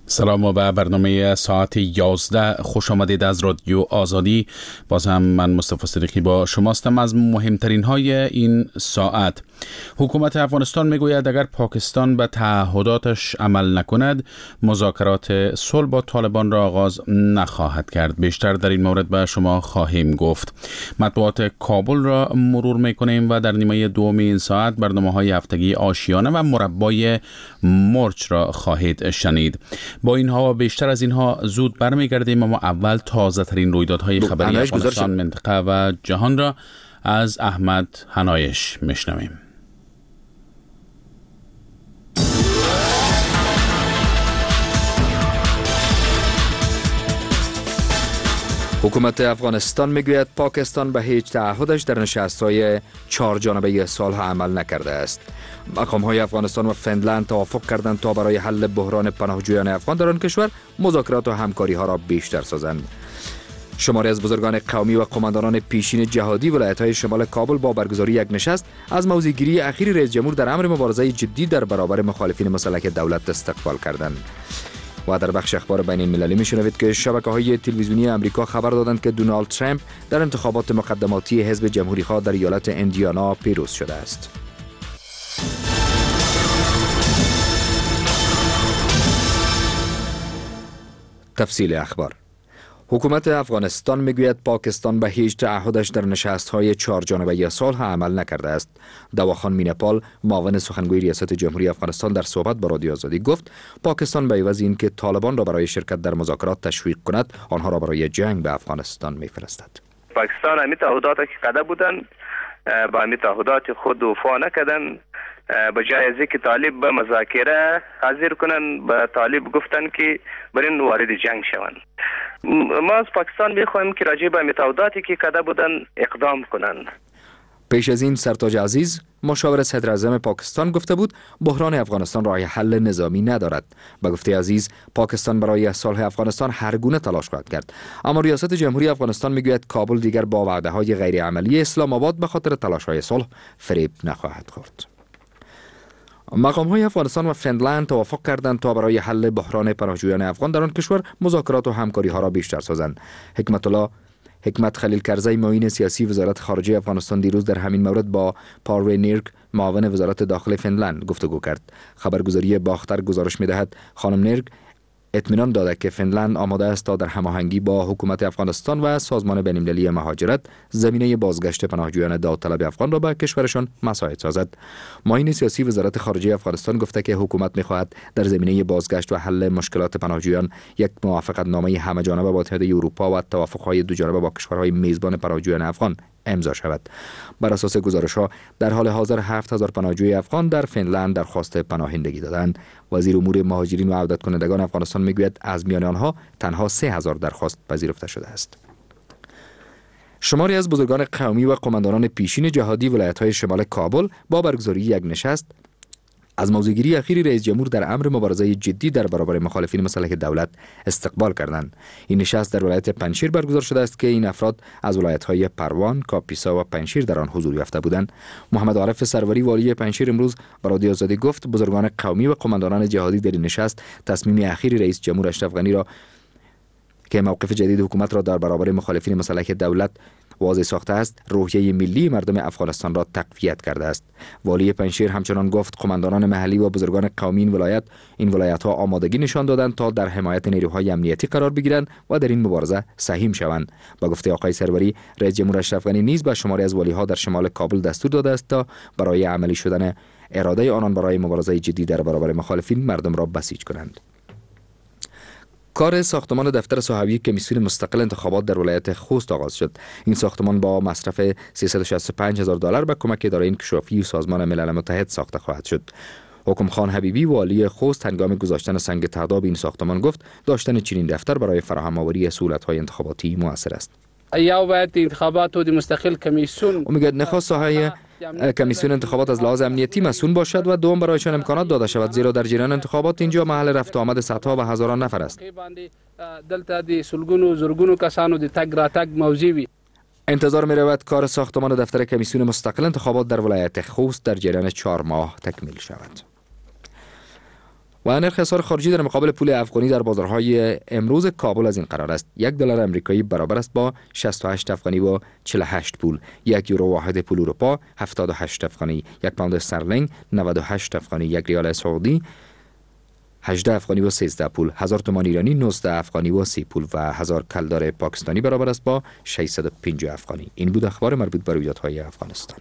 سلام و به برنامه ساعت 11 خوش آمدید از رادیو آزادی. باز هم من مصطفی صدیقی با شماستم. از مهمترین های این ساعت: حکومت افغانستان میگوید اگر پاکستان به تعهداتش عمل نکند مذاکرات صلح با طالبان را آغاز نخواهد کرد. بیشتر در این مورد به شما خواهیم گفت. مطبوعات کابل را مرور میکنیم و در نیمه دوم این ساعت برنامه‌های هفتگی آشیانه و مربای مرچ را خواهید شنید. با اینها و بیشتر از اینها زود برمیگردیم، اما اول تازه ترین رویدادهای خبری افغانستان، منطقه و جهان را از احمد حنایش میشنویم. حکومت افغانستان میگوید پاکستان به هیچ تعهدش در نشست‌های 4 جانبه صلح عمل نکرده است. مقام‌های افغانستان و فنلند توافق کردند تا برای حل بحران پناهجویان افغان در آن کشور مذاکرات و همکاری‌ها را بیشتر سازند. شماری از بزرگان قومی و قماندانان پیشین جهادی ولایت‌های شمال کابل با برگزاری یک نشست از موضع‌گیری اخیر رئیس جمهور در امر مبارزه جدی در برابر مخالفین مسلح دولت استقبال کردند. و در بخش اخبار بین المللی میشنوید که شبکه‌های تلویزیونی آمریکا خبر دادند که دونالد ترامپ در انتخابات مقدماتی حزب جمهوری‌خواه در ایالت ایندیانا پیروز شده است. تفصیل اخبار: حکومت افغانستان میگوید پاکستان به هیچ تعهدش در نشست‌های 4 جانبه صلح عمل نکرده است. دواخان مینپال، معاون سخنگوی ریاست جمهوری افغانستان، در صحبت با رادیو آزادی گفت پاکستان به عوض اینکه طالبان را برای شرکت در مذاکرات تشویق کند، آنها را برای جنگ به افغانستان میفرستد. پاکستان همین تعهدات که کرده بودند با همین تعهدات خود وفا نکردند. به جای از اینکه طالب به مذاکره حاضر کنن، به طالب گفتن که برین وارد جنگ شوند. ما از پاکستان میخواهیم که راجع به تعهداتی که کرده بودن اقدام کنند. پیش از این سرتاج عزیز، مشاور صدر اعظم پاکستان، گفته بود بحران افغانستان راه حل نظامی ندارد. به گفته عزیز، پاکستان برای صلح افغانستان هر گونه تلاش خواهد کرد، اما ریاست جمهوری افغانستان میگوید کابل دیگر با وعده‌های غیر عملی اسلام آباد به خاطر تلاش‌های صلح فریب نخواهد خورد. مقام‌های افغانستان و فنلند توافق کردند تا برای حل بحران پناهجویان افغان در آن کشور مذاکرات و همکاری‌ها را بیشتر سازند. حکمت خلیل کرزی، معین سیاسی وزارت خارجه افغانستان، دیروز در همین مورد با پاروی نیرک، معاون وزارت داخل فنلند، گفتگو کرد. خبرگزاری باختر گزارش می‌دهد خانم نیرک اطمینان داده که فنلند آماده است تا در هماهنگی با حکومت افغانستان و سازمان بین‌المللی مهاجرت زمینه بازگشت پناهجویان داوطلب افغان را به کشورشان مساعد سازد. معین سیاسی وزارت خارجه افغانستان گفته که حکومت می‌خواهد در زمینه بازگشت و حل مشکلات پناهجویان یک موافقتنامه همه‌جانبه با اتحادیه اروپا و توافق‌های دوجانبه با کشورهای میزبان پناهجویان افغان امضا شود. بر اساس گزارش‌ها در حال حاضر 7000 پناهجوی افغان در فنلند درخواست پناهندگی دادند. وزیر امور مهاجرین و عودت کنندگان افغانستان میگوید از میان آنها تنها 3000 درخواست پذیرفته شده است. شماری از بزرگان قومی و قماندانان پیشین جهادی ولایت‌های شمال کابل با برگزاری یک نشست از موضع‌گیری اخیر رئیس جمهور در امر مبارزه جدی در برابر مخالفین مسلح دولت استقبال کردند. این نشست در ولایت پنجشیر برگزار شده است که این افراد از ولایت‌های پروان، کاپیسا و پنجشیر در آن حضور یافته بودند. محمد عارف سروری، والی پنجشیر، امروز با رادیو آزادی گفت بزرگان قومی و قماندانان جهادی در این نشست تصمیم اخیر رئیس جمهور اشرف غنی را که موقف جدید حکومت را در برابر مخالفین مسلح دولت واضح ساخته است، روحیه ملی مردم افغانستان را تقویت کرده است. والی پنجشیر همچنان گفت قماندانان محلی و بزرگان قومی این ولایت‌ها آمادگی نشان دادند تا در حمایت نیروهای امنیتی قرار بگیرند و در این مبارزه سهیم شوند. با گفته آقای سروری، رئیس جمهور اشرف غنی نیز به شماری از والی‌ها در شمال کابل دستور داده است تا برای عملی شدن اراده آنان برای مبارزه جدی در برابر مخالفین مردم را بسیج کنند. کار ساختمان دفتر صحوی کمیسیون مستقل انتخابات در ولایت خوست آغاز شد. این ساختمان با مصرف $365,000 به کمک اداره انکشافی و سازمان ملل متحد ساخته خواهد شد. حکم خان حبیبی، والی خوست، هنگام گذاشتن سنگ تعداب این ساختمان گفت داشتن چنین دفتر برای فراهم آوری سهولت‌های انتخاباتی موثر است. یا باید انتخابات و مستقل کمیسیون میگه نخست ساحه کمیسیون انتخابات از لحاظ امنیتی مسئول باشد و دوم برایشان امکانات داده شود، زیرا در جریان انتخابات اینجا محل رفت و آمد صدها و هزاران نفر است. دلته د سلګونو زرګونو کسانو د تګ راتګ موضوع وي. انتظار می رود کار ساختمان دفتر کمیسیون مستقل انتخابات در ولایت خوست در جریان 4 ماه تکمیل شود. و نرخ اسعار خارجی در مقابل پول افغانی در بازارهای امروز کابل از این قرار است: $1 آمریکایی برابر است با 68 افغانی و 48 پول، 1 یورو واحد پول اروپا 78 افغانی، 1 پوند استرلینگ 98 افغانی، 1 ریال سعودی 18 افغانی و 13 پول، 1000 تومان ایرانی 19 افغانی و 30 پول و 1000 کلدار پاکستانی برابر است با 650 افغانی. این بود اخبار مربوط به رویدادهای افغانستان.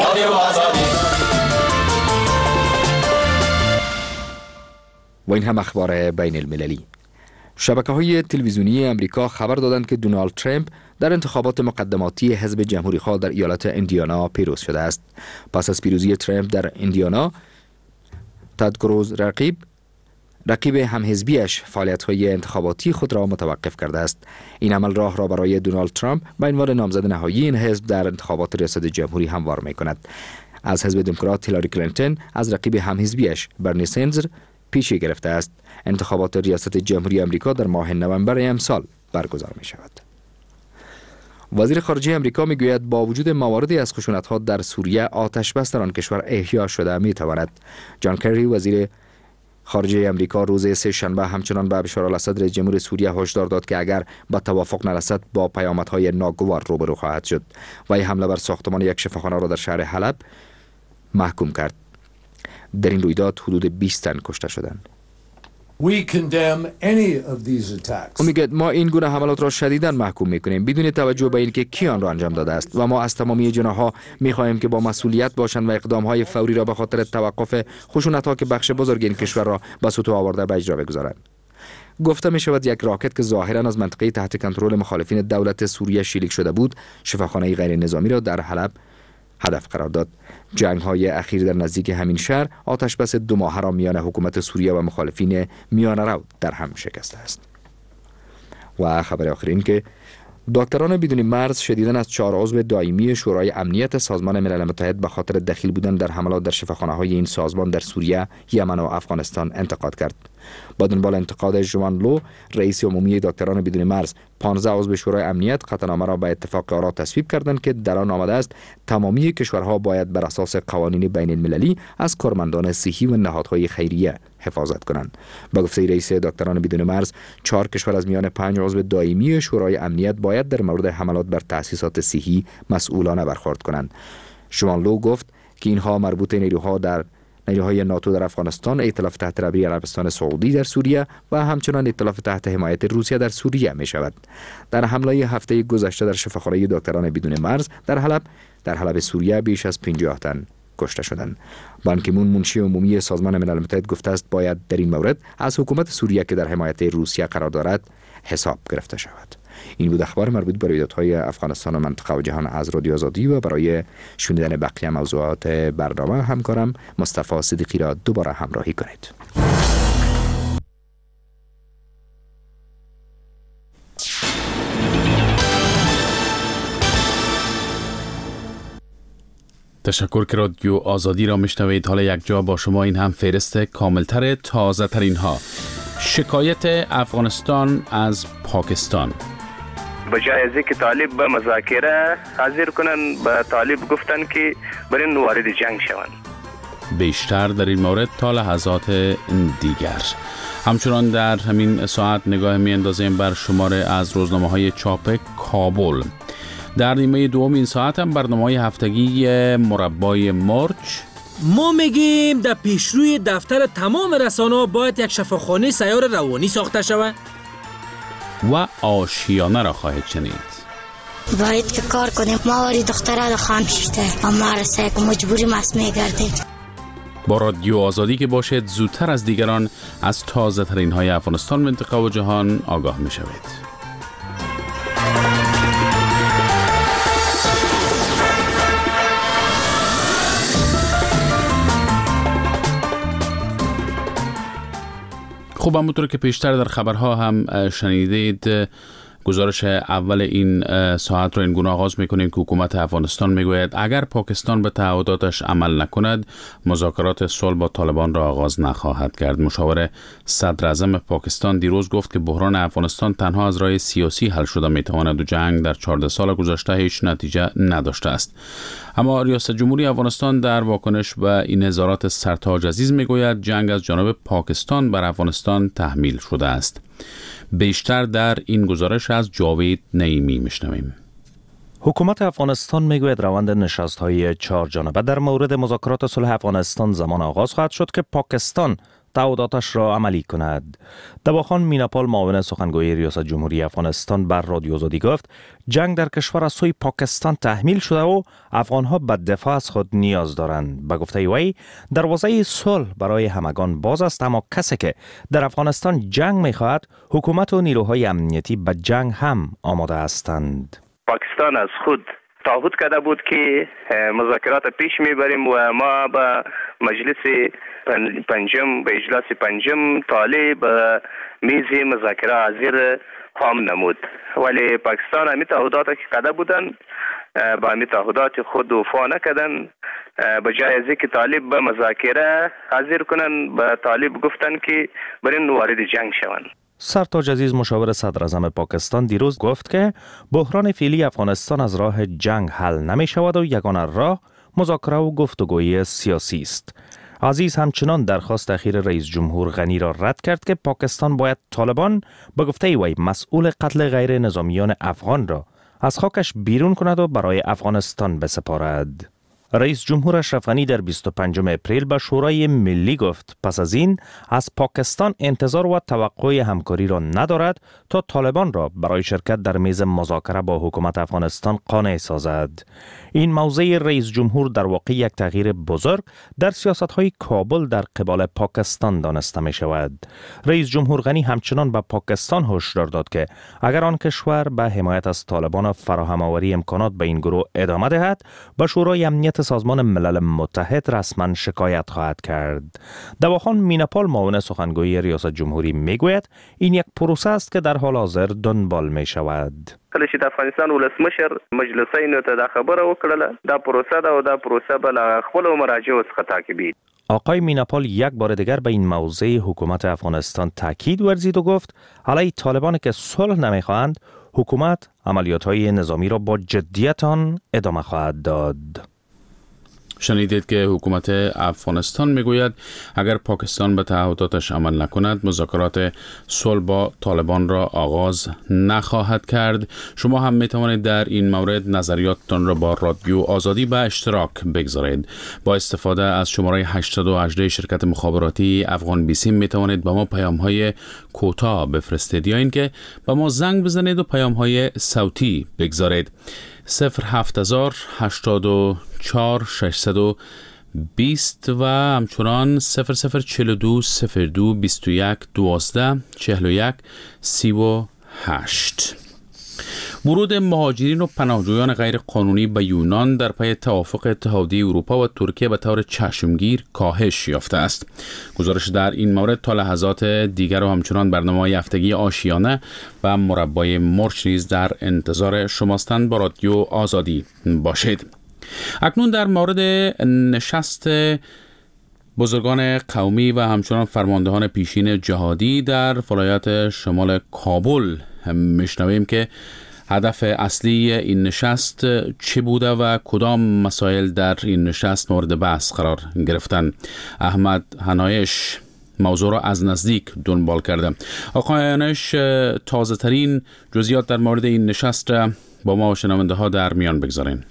و این هم اخبار بین المللی. شبکه‌های تلویزیونی امریکا خبر دادند که دونالد ترامپ در انتخابات مقدماتی حزب جمهوری‌خواه در ایالت ایندیانا پیروز شده است. پس از پیروزی ترامپ در ایندیانا، تد کروز رقیب همحزبیش فعالیت‌های انتخاباتی خود را متوقف کرده است. این عمل راه را برای دونالد ترامپ به عنوان نامزد نهایی این حزب در انتخابات ریاست جمهوری هموار می‌کند. از حزب دموکرات هیلاری کلینتون از رقیب همحزبیش برنی سندرز پیشی گرفته است. انتخابات ریاست جمهوری آمریکا در ماه نوامبر امسال برگزار می شود. وزیر خارجه آمریکا می گوید با وجود مواردی از خشونت‌ها در سوریه، آتش بس در آن کشور احیا شده می تواند. جان کری وزیر خارجه آمریکا روز سه‌شنبه همچنان به بشار الاسد رئیس جمهور سوریه هشدار داد که اگر به توافق نرسد با پیامدهای ناگوار روبرو خواهد شد. و این حمله بر ساختمان یک شفاخانه را در شهر حلب محکوم کرد. در این رویداد حدود 20 تن کشته شدند. او میگه ما این گونه حملات را شدیداً محکوم میکنیم بدون توجه به اینکه کی آن را انجام داده است و ما از تمامی جناح‌ها میخواهیم که با مسئولیت باشند و اقدام‌های فوری را به خاطر توقف خشونت‌ها که بخش بزرگی این کشور را به سطوح آورده به اجرا بگذارند. گفته می شود یک راکت که ظاهراً از منطقه تحت کنترل مخالفین دولت سوریه شلیک شده بود، شفاخانه غیر نظامی را در حلب هدف قرار داد. جنگ‌های اخیر در نزدیک همین شهر آتش بس 2 ماهه را میان حکومت سوریه و مخالفین میانه رو در هم شکسته است. و خبر آخر این که دکتران بدون مرز شدیداً از 4 عضو دائمی شورای امنیت سازمان ملل متحد به خاطر دخیل بودن در حملات در شفاخانه‌های این سازمان در سوریه، یمن و افغانستان انتقاد کرد. با دنبال انتقاد ژوان لو، رئیس عمومی دکتران بدون مرز، 15 عضو شورای امنیت قطعنامه را به اتفاق آرا تصویب کردند که در آن آمده است تمامی کشورها باید بر اساس قوانین بین المللی از کارمندان صحی و نهادهای خیریه حفاظت کنند. با گفته رئیس دکتران بدون مرز، 4 کشور از میان 5 عضو دائمی شورای امنیت باید در مورد حملات بر تأسیسات صحی مسئولانه برخورد کنند. ژوان لو گفت که اینها مربوط نیروهای ناتو در افغانستان، ائتلاف تحت رهبری عربستان سعودی در سوریه و همچنان ائتلاف تحت حمایت روسیه در سوریه می شود. در حمله هفته گذشته در شفاخانه دکتران بدون مرز در حلب سوریه بیش از 50 تن کشته شدند. بان کی مون، منشی عمومی سازمان ملل متحد، گفته است باید در این مورد از حکومت سوریه که در حمایت روسیه قرار دارد حساب گرفته شود. این بود اخبار مربوط به رویدادهای افغانستان و منطقه و جهان از رادیو آزادی و برای شنیدن بقیه موضوعات برنامه همکارم مصطفی صدیقی را دوباره همراهی کنید. تشکر که رادیو آزادی را میشنوید. حالا یک جا با شما این هم فهرست کاملتر تازه ترین ها. شکایت افغانستان از پاکستان. بجای از اینکه طالب به مذاکره حاضر کنن، به طالب گفتن که برین وارد جنگ شوند. بیشتر در این مورد تا لحظات دیگر. همچنان در همین ساعت نگاه می اندازیم بر شماره از روزنامه‌های چاپ کابل. در نیمه دوم این ساعت هم برنامه‌های هفتگی مربای مرچ. ما میگیم در پیشروی دفتر تمام رسانه‌ها باید یک شفاخانه سیار روانی ساخته شود. و آشیانه را خواهید شنید. باید که کار کنیم، ما واری دختره را خواهم شده اما رسه که مجبوری مسمه گردیم. با رادیو آزادی که باشد زودتر از دیگران از تازه ترین های افغانستان، منطقه و جهان آگاه می شوید. خب همونطور که پیشتر در خبرها هم شنیدید، گزارش اول این ساعت را این گونه آغاز میکنیم که حکومت افغانستان میگوید اگر پاکستان به تعهداتش عمل نکند مذاکرات صلح با طالبان را آغاز نخواهد کرد. مشاور صدر اعظم پاکستان دیروز گفت که بحران افغانستان تنها از راه سیاسی حل شده میتواند و جنگ در 14 سال گذشته هیچ نتیجه نداشته است. اما ریاست جمهوری افغانستان در واکنش به این نظارات سرتاج عزیز میگوید جنگ از جانب پاکستان بر افغانستان تحمیل شده است. بیشتر در این گزارش از جاوید نعیمی میشنویم. حکومت افغانستان میگوید روند نشست‌های 4 جانبه در مورد مذاکرات صلح افغانستان زمان آغاز خواهد شد که پاکستان تعهداتش را عملی کند. دواخان میناپال معاون سخنگوی ریاست جمهوری افغانستان بر رادیو آزادی گفت جنگ در کشور از سوی پاکستان تحمیل شده و افغانها به دفاع از خود نیاز دارند. به گفته وی دروازه صلح برای همگان باز است، اما کسی که در افغانستان جنگ می‌خواهد حکومت و نیروهای امنیتی به جنگ هم آماده هستند. پاکستان از خود تعهد کرده بود که مذاکرات پیش میبریم و ما به مجلس پنجم به اجلاس پنجم طالب میز مذاکره حاضر خواهم نمود، ولی پاکستان همی تعهدات که کرده بودن با همی تعهدات خود وفا نکردن. به جای از که طالب به مذاکره حاضر کنن به طالب گفتن که برین وارد جنگ شوند. سرتاج عزیز مشاور صدر اعظم پاکستان دیروز گفت که بحران فعلی افغانستان از راه جنگ حل نمی شود و یگانه راه مذاکره و گفتگوی سیاسی است. عزیز همچنان درخواست اخیر رئیس جمهور غنی را رد کرد که پاکستان باید طالبان به گفته وی مسئول قتل غیر نظامیان افغان را از خاکش بیرون کند و برای افغانستان بسپارد. رئیس جمهور اشرف غنی در 25 اپریل به شورای ملی گفت پس از این از پاکستان انتظار و توقع همکاری را ندارد تا طالبان را برای شرکت در میز مذاکره با حکومت افغانستان قانع سازد. این موضع رئیس جمهور در واقع یک تغییر بزرگ در سیاست‌های کابل در قبال پاکستان دانسته می شود. رئیس جمهور غنی همچنان به پاکستان هشدار داد که اگر آن کشور به حمایت از طالبان و فراهم آوری امکانات به این گروه ادامه دهد به شورای امنیت سازمان ملل متحد رسما شکایت خواهد کرد. دواخان میناپال معاون سخنگوی ریاست جمهوری میگوید این یک پروسه است که در حال حاضر دنبال می شود. کله چې د افغانستان ولسمشر مجلسینو ته دا خبره وکړه دا پروسه ده او دا پروسه بل خپل مراجعو څخه تعقیبی. آقای میناپال یک بار دیگر به این موضوع حکومت افغانستان تاکید ورزید و گفت علیه طالبان که صلح نمیخواهند حکومت عملیات‌های نظامی را با جدیت آن ادامه خواهد داد. شنیدید که حکومت افغانستان میگوید اگر پاکستان به تعهداتش عمل نکند مذاکرات صلح با طالبان را آغاز نخواهد کرد. شما هم میتوانید در این مورد نظریاتتان را با رادیو آزادی به اشتراک بگذارید. با استفاده از شماره 818 شرکت مخابراتی افغان بیسیم میتوانید به ما پیام‌های کوتاه بفرستید یا اینکه به ما زنگ بزنید و پیام‌های صوتی بگذارید. 07084 620 و همچنان 0042 02 21 12 41 38. ورود مهاجرین و پناهجویان غیر قانونی به یونان در پی توافق اتحادیه اروپا و ترکیه به طور چشمگیر کاهش یافته است. گزارش در این مورد تا لحظات دیگر و همچنان برنامه‌های هفتگی آشیانه و مربای مرچ نیز در انتظار شماستند. با رادیو آزادی باشید. اکنون در مورد نشست بزرگان قومی و همچنان فرماندهان پیشین جهادی در ولایت شمال کابل میشنویم که هدف اصلی این نشست چه بوده و کدام مسائل در این نشست مورد بحث قرار گرفتن. احمد هنایش موضوع را از نزدیک دنبال کرده. آقای هنایش، تازه ترین جزئیات در مورد این نشست را با ما و شنونده ها در میان بگذارین.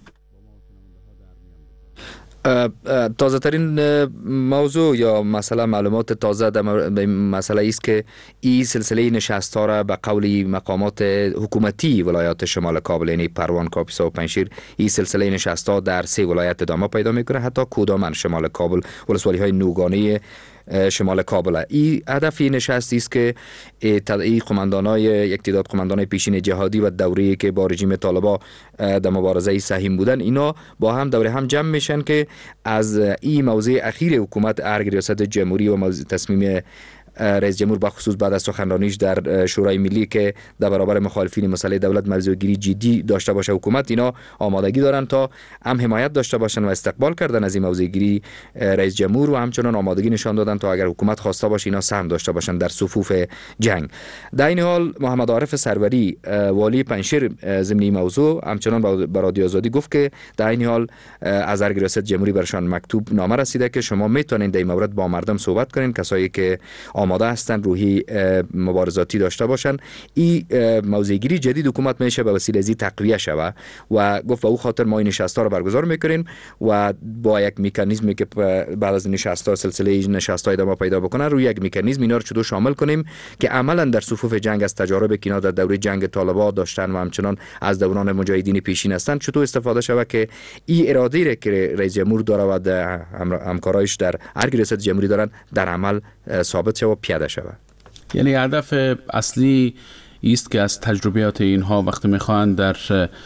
تازه ترین موضوع یا مثلا معلومات تازه در مسئله است که این سلسله نشست ها را به قول مقامات حکومتی ولایات شمال کابل یعنی پروان، کاپیسا و پنجشیر این سلسله نشست ها در 3 ولایت ادامه پیدا میکنه، حتی کودامن شمال کابل، ولسوالی های نوگانه شمال کابل. این هدف نشستی است که این قماندانای یک تعداد قماندانای پیشین جهادی و دوره‌ای که با رژیم طالبان در مبارزه سهیم بودن اینا با هم دوره هم جمع میشن که از این موضوع اخیر حکومت ارگ ریاست جمهوری و تصمیم رئیس جمهور بخصوص بعد از سخنرانیش در شورای ملی که در برابر مخالفین مسئله دولت موضوعگیری جدی داشته باشه حکومت، اینا آمادگی دارن تا هم حمایت داشته باشن و استقبال کردن از این موضوعگیری رئیس جمهور و همچنان آمادگی نشان دادن تا اگر حکومت خواسته باشه اینا سهم داشته باشن در صفوف جنگ. در این حال محمد عارف سروری والی پنجشیر ضمن موضوع همچنان به رادیو آزادی گفت که در این حال از ریاست جمهوری برشان مکتوب نامه رسیده که شما میتونین در این مورد با مردم صحبت کنین، کسایی که آماده هستن روحی مبارزاتی داشته باشن. این موضوعگیری جدید حکومت میشه به وسیله از تقویه شوه و گفت به او خاطر ما این نشست‌ها رو برگزار میکنیم و با یک مکانیزمی که بعد از نشست‌ها سلسله نشست‌های ادامه پیدا بکنه روی یک مکانیزم اینا رو چطور شامل کنیم که عملاً در صفوف جنگ از تجارب که اینا در دوره جنگ طالبان داشتن و همچنان از دوران مجاهدین پیشین هستند چطور استفاده شود که این اراده را که رئیس جمهور داره و همکارایش در هر ریاست جمهوری دارن در عمل ثابت شود و پیاده شود. یعنی هدف اصلی است که از تجربیات اینها وقتی میخوان در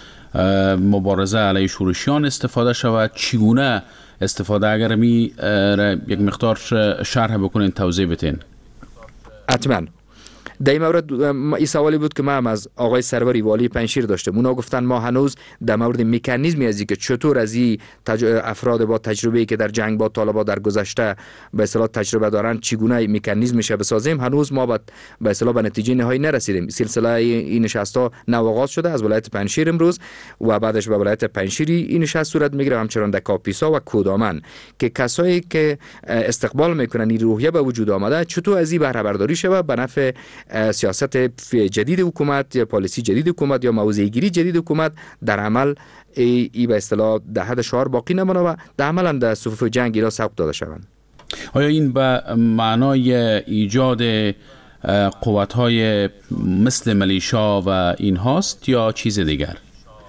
مبارزه علیه شورشیان استفاده شود، چگونه استفاده؟ اگر می یک مقدار شرح بکنین، توضیح بدین. حتما. در این مورد این سوالی بود که ما هم از آقای سروری والی پنجشیر داشتیم. اونا گفتن ما هنوز در مورد مکانیزمی از که چطور از این افراد با تجربه‌ای که در جنگ با طالبان در گذشته به اصطلاح تجربه دارن چگونه مکانیزمش بسازیم، هنوز ما به اصطلاح به نتیجه نهایی نرسیدیم. سلسله این نشست‌ها آغاز شده از ولایت پنجشیر امروز و بعدش به ولایت پنجشیر این نشست صورت میگیره، همچنان در کاپیسا و کودامن که کسایی که استقبال میکنن این روحیه به وجود آمده چطور از این بهره برداری شود به نفع سیاست جدید حکومت یا پالیسی جدید حکومت یا موضع‌گیری جدید حکومت در عمل ای به اصطلاح ده حد شعار باقی نمونه و در عمل در صفوف جنگ اینا سوق داده شوند. آیا این به معنای ایجاد قوت‌های مثل ملیشا و این هاست یا چیز دیگر؟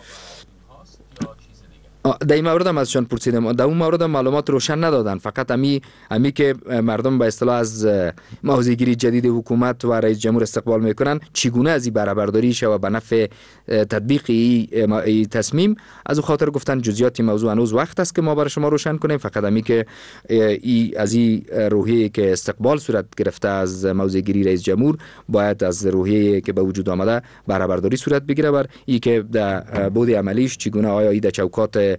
در این مورد هم ازشان پرسیدم، در اون مورد هم معلومات روشن ندادن، فقط امی که مردم به اصطلاح از موضوعگیری جدید حکومت و رئیس جمهور استقبال میکنن چگونه از این بهره برداری شه و به نفع تطبیق این تصمیم، از اون خاطر گفتن جزئیات موضوع هنوز وقت است که ما برای شما روشن کنیم. فقط امی که از این روحیه که استقبال صورت گرفته از موضوعگیری رئیس جمهور باید از روحیه که به وجود آمده بهره برداری صورت بگیره بر این که در بعد عملیش چگونه آیا این در چوکات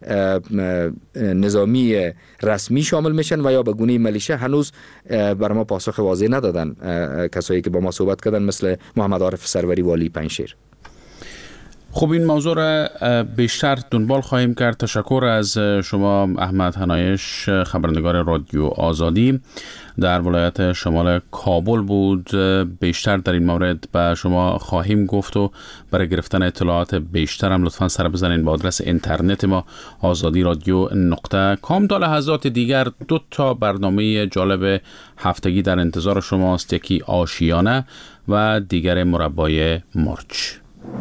نظامی رسمی شامل میشن و یا به گونه ملیشه هنوز بر ما پاسخ واضح ندادن کسایی که با ما صحبت کردن مثل محمد عارف سروری والی پنجشیر. خب این موضوع را بیشتر دنبال خواهیم کرد. تشکر از شما احمد حنایش، خبرنگار رادیو آزادی در ولایت شمال کابل بود. بیشتر در این مورد به شما خواهیم گفت و برای گرفتن اطلاعات بیشتر هم لطفاً سر بزنین به آدرس اینترنت ما azadi.radio.com. تا لحظات دیگر 2 برنامه جالب هفتگی در انتظار شماست، یکی آشیانه و دیگر مربای مرچ.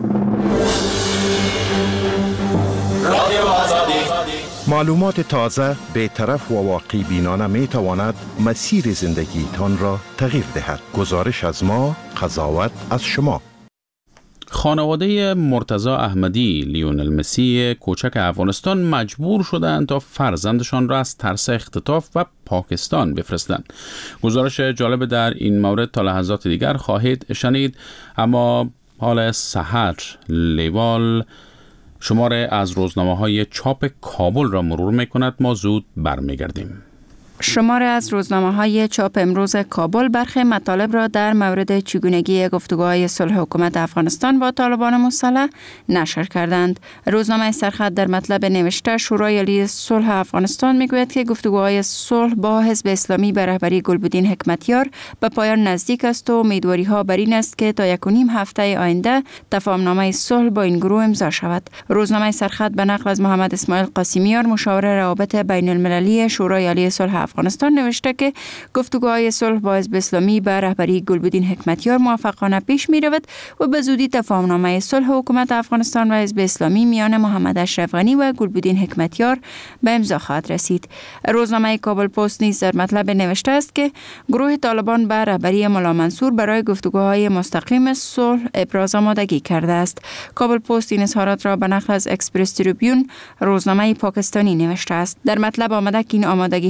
معلومات تازه، بی‌طرف و واقعی بینانه می تواند مسیر زندگی تان را تغییر دهد. گزارش از ما، قضاوت از شما. خانواده مرتضی احمدی لیونل مسی کوچک افغانستان مجبور شدند تا فرزندشان را از ترس اختطاف و پاکستان بفرستند. گزارش جالب در این مورد تا لحظات دیگر خواهید شنید، اما حال سحر لیوال شماره از روزنامه‌های چاپ کابل را مرور می‌کند. ما زود برمیگردیم. شماره از روزنامه‌های چاپ امروز کابل برخی مطالب را در مورد چگونگی گفتگوهای صلح حکومت افغانستان با طالبان مسلح نشر کردند. روزنامه سرخط در مطلب نوشته شورای عالی صلح افغانستان میگوید که گفتگوهای صلح با حزب اسلامی به رهبری گلبدین حکمتیار به پایان نزدیک است و امیدواری‌ها بر این است که تا 1.5 هفته آینده تفاهمنامه صلح با این گروه امضا شود. روزنامه سرخط به نقل از محمد اسماعیل قاسمیار مشاور روابط بین المللی شورای عالی صلح افغانستان نوشته که گفتگوهای صلح با حزب اسلامی به رهبری گلبدین حکمتیار موفقانه پیش می رود و به زودی تفاهمنامه صلح حکومت افغانستان و حزب اسلامی میان محمد اشرف غنی و گلبدین حکمتیار به امضا خواهد رسید. روزنامه کابل پست نیز در مطلب نوشته است که گروه طالبان به رهبری ملا منصور برای گفتگوهای مستقیم صلح ابراز آمادگی کرده است. کابل پست این اظهارات را به نقل از اکسپرس تریبیون روزنامه پاکستانی نوشته است. در مطلب آمده که این آمادگی ها پس از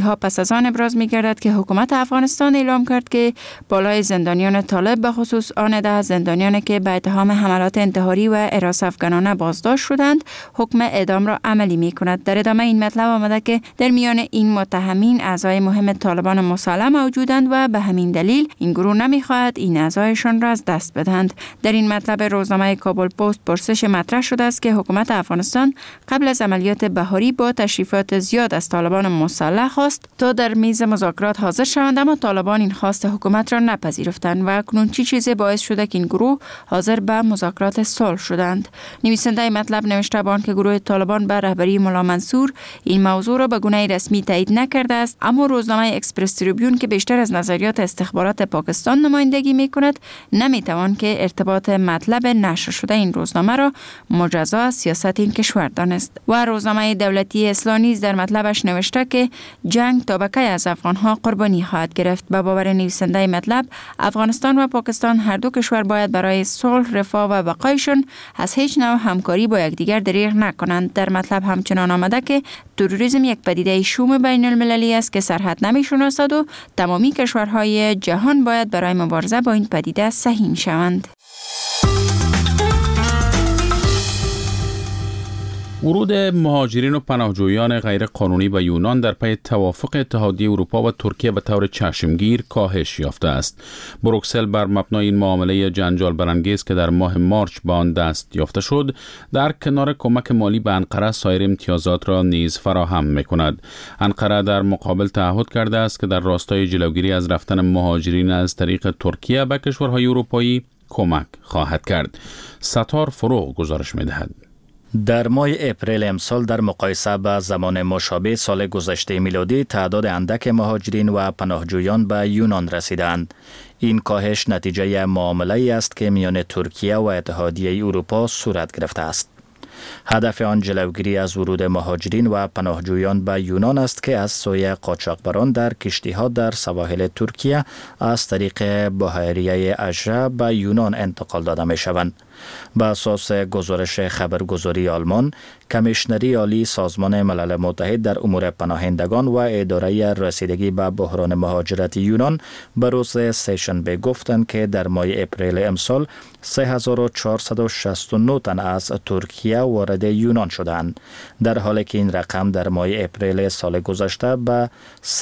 از آن ابراز می گردد که حکومت افغانستان اعلام کرد که بالای زندانیان طالب به خصوص آن 10 زندانیانی که به اتهام حملات انتحاری و حراس افغانانه بازداشت شدند حکم اعدام را عملی می کند. در ادامه این مطلب آمده که در میان این متهمین اعضای مهم طالبان مسلح موجودند و به همین دلیل این گروه نمی‌خواهد این اعضایشان را از دست بدهند. در این مطلب روزنامه کابل پست پرسش مطرح شده است که حکومت افغانستان قبل از عملیات بهاری با تشریفات زیاد از طالبان مسلح خواست تا در میز مذاکرات حاضر شوند، اما طالبان این خواست حکومت را نپذیرفتند و اکنون چی چیزی باعث شده که این گروه حاضر به مذاکرات صلح شدند. نویسنده مطلب نوشته بان که گروه طالبان به رهبری ملا منصور این موضوع را به گونه رسمی تایید نکرده است، اما روزنامه اکسپرس تریبیون که بیشتر از نظریات استخبارات پاکستان نمایندگی می‌کند نمی‌توان که ارتباط مطلب نشر شده این روزنامه را مجزا از سیاست این کشور دانست. و روزنامه دولتی اصلاح نیز در مطلبش نوشته که جنگ تا به کی از افغان‌ها قربانی خواهد گرفت. به باور نویسنده مطلب افغانستان و پاکستان هر دو کشور باید برای صلح، رفاه و بقایشان از هیچ نوع همکاری با یکدیگر دریغ نکنند. در مطلب همچنان آمده که تروریسم یک پدیده شوم بین المللی است که سرحد نمی‌شناسد و تمامی کشورهای جهان باید برای مبارزه با این پدیده سهیم شوند. ورود مهاجرین و پناهجویان غیر قانونی به یونان در پی توافق اتحادیه اروپا و ترکیه به طور چشمگیر کاهش یافته است. بروکسل بر مبنای این معامله جنجال برانگیز که در ماه مارچ به آن دست یافته شد، در کنار کمک مالی به انقره سایر امتیازات را نیز فراهم می‌کند. انقره در مقابل تعهد کرده است که در راستای جلوگیری از رفتن مهاجرین از طریق ترکیه به کشورهای اروپایی کمک خواهد کرد. ستار فروغ گزارش می‌دهد. در ماه اپریل امسال در مقایسه با زمان مشابه سال گذشته میلادی تعداد اندک مهاجرین و پناهجویان به یونان رسیدند. این کاهش نتیجه معامله است که میان ترکیه و اتحادیه اروپا صورت گرفته است. هدف آن جلوگیری از ورود مهاجرین و پناهجویان به یونان است که از سوی قاچاقبران در کشتی‌ها در سواحل ترکیه از طریق بحیره اژه به یونان انتقال داده می‌شوند. به اساس گزارش خبرگزاری آلمان، کمیشنری عالی سازمان ملل متحد در امور پناهندگان و اداره رسیدگی به بحران مهاجرت یونان به روز سه‌شنبه گفتند که در ماه اپریل امسال 3469 تن از ترکیه وارد یونان شدند، در حالی که این رقم در ماه اپریل سال گذشته به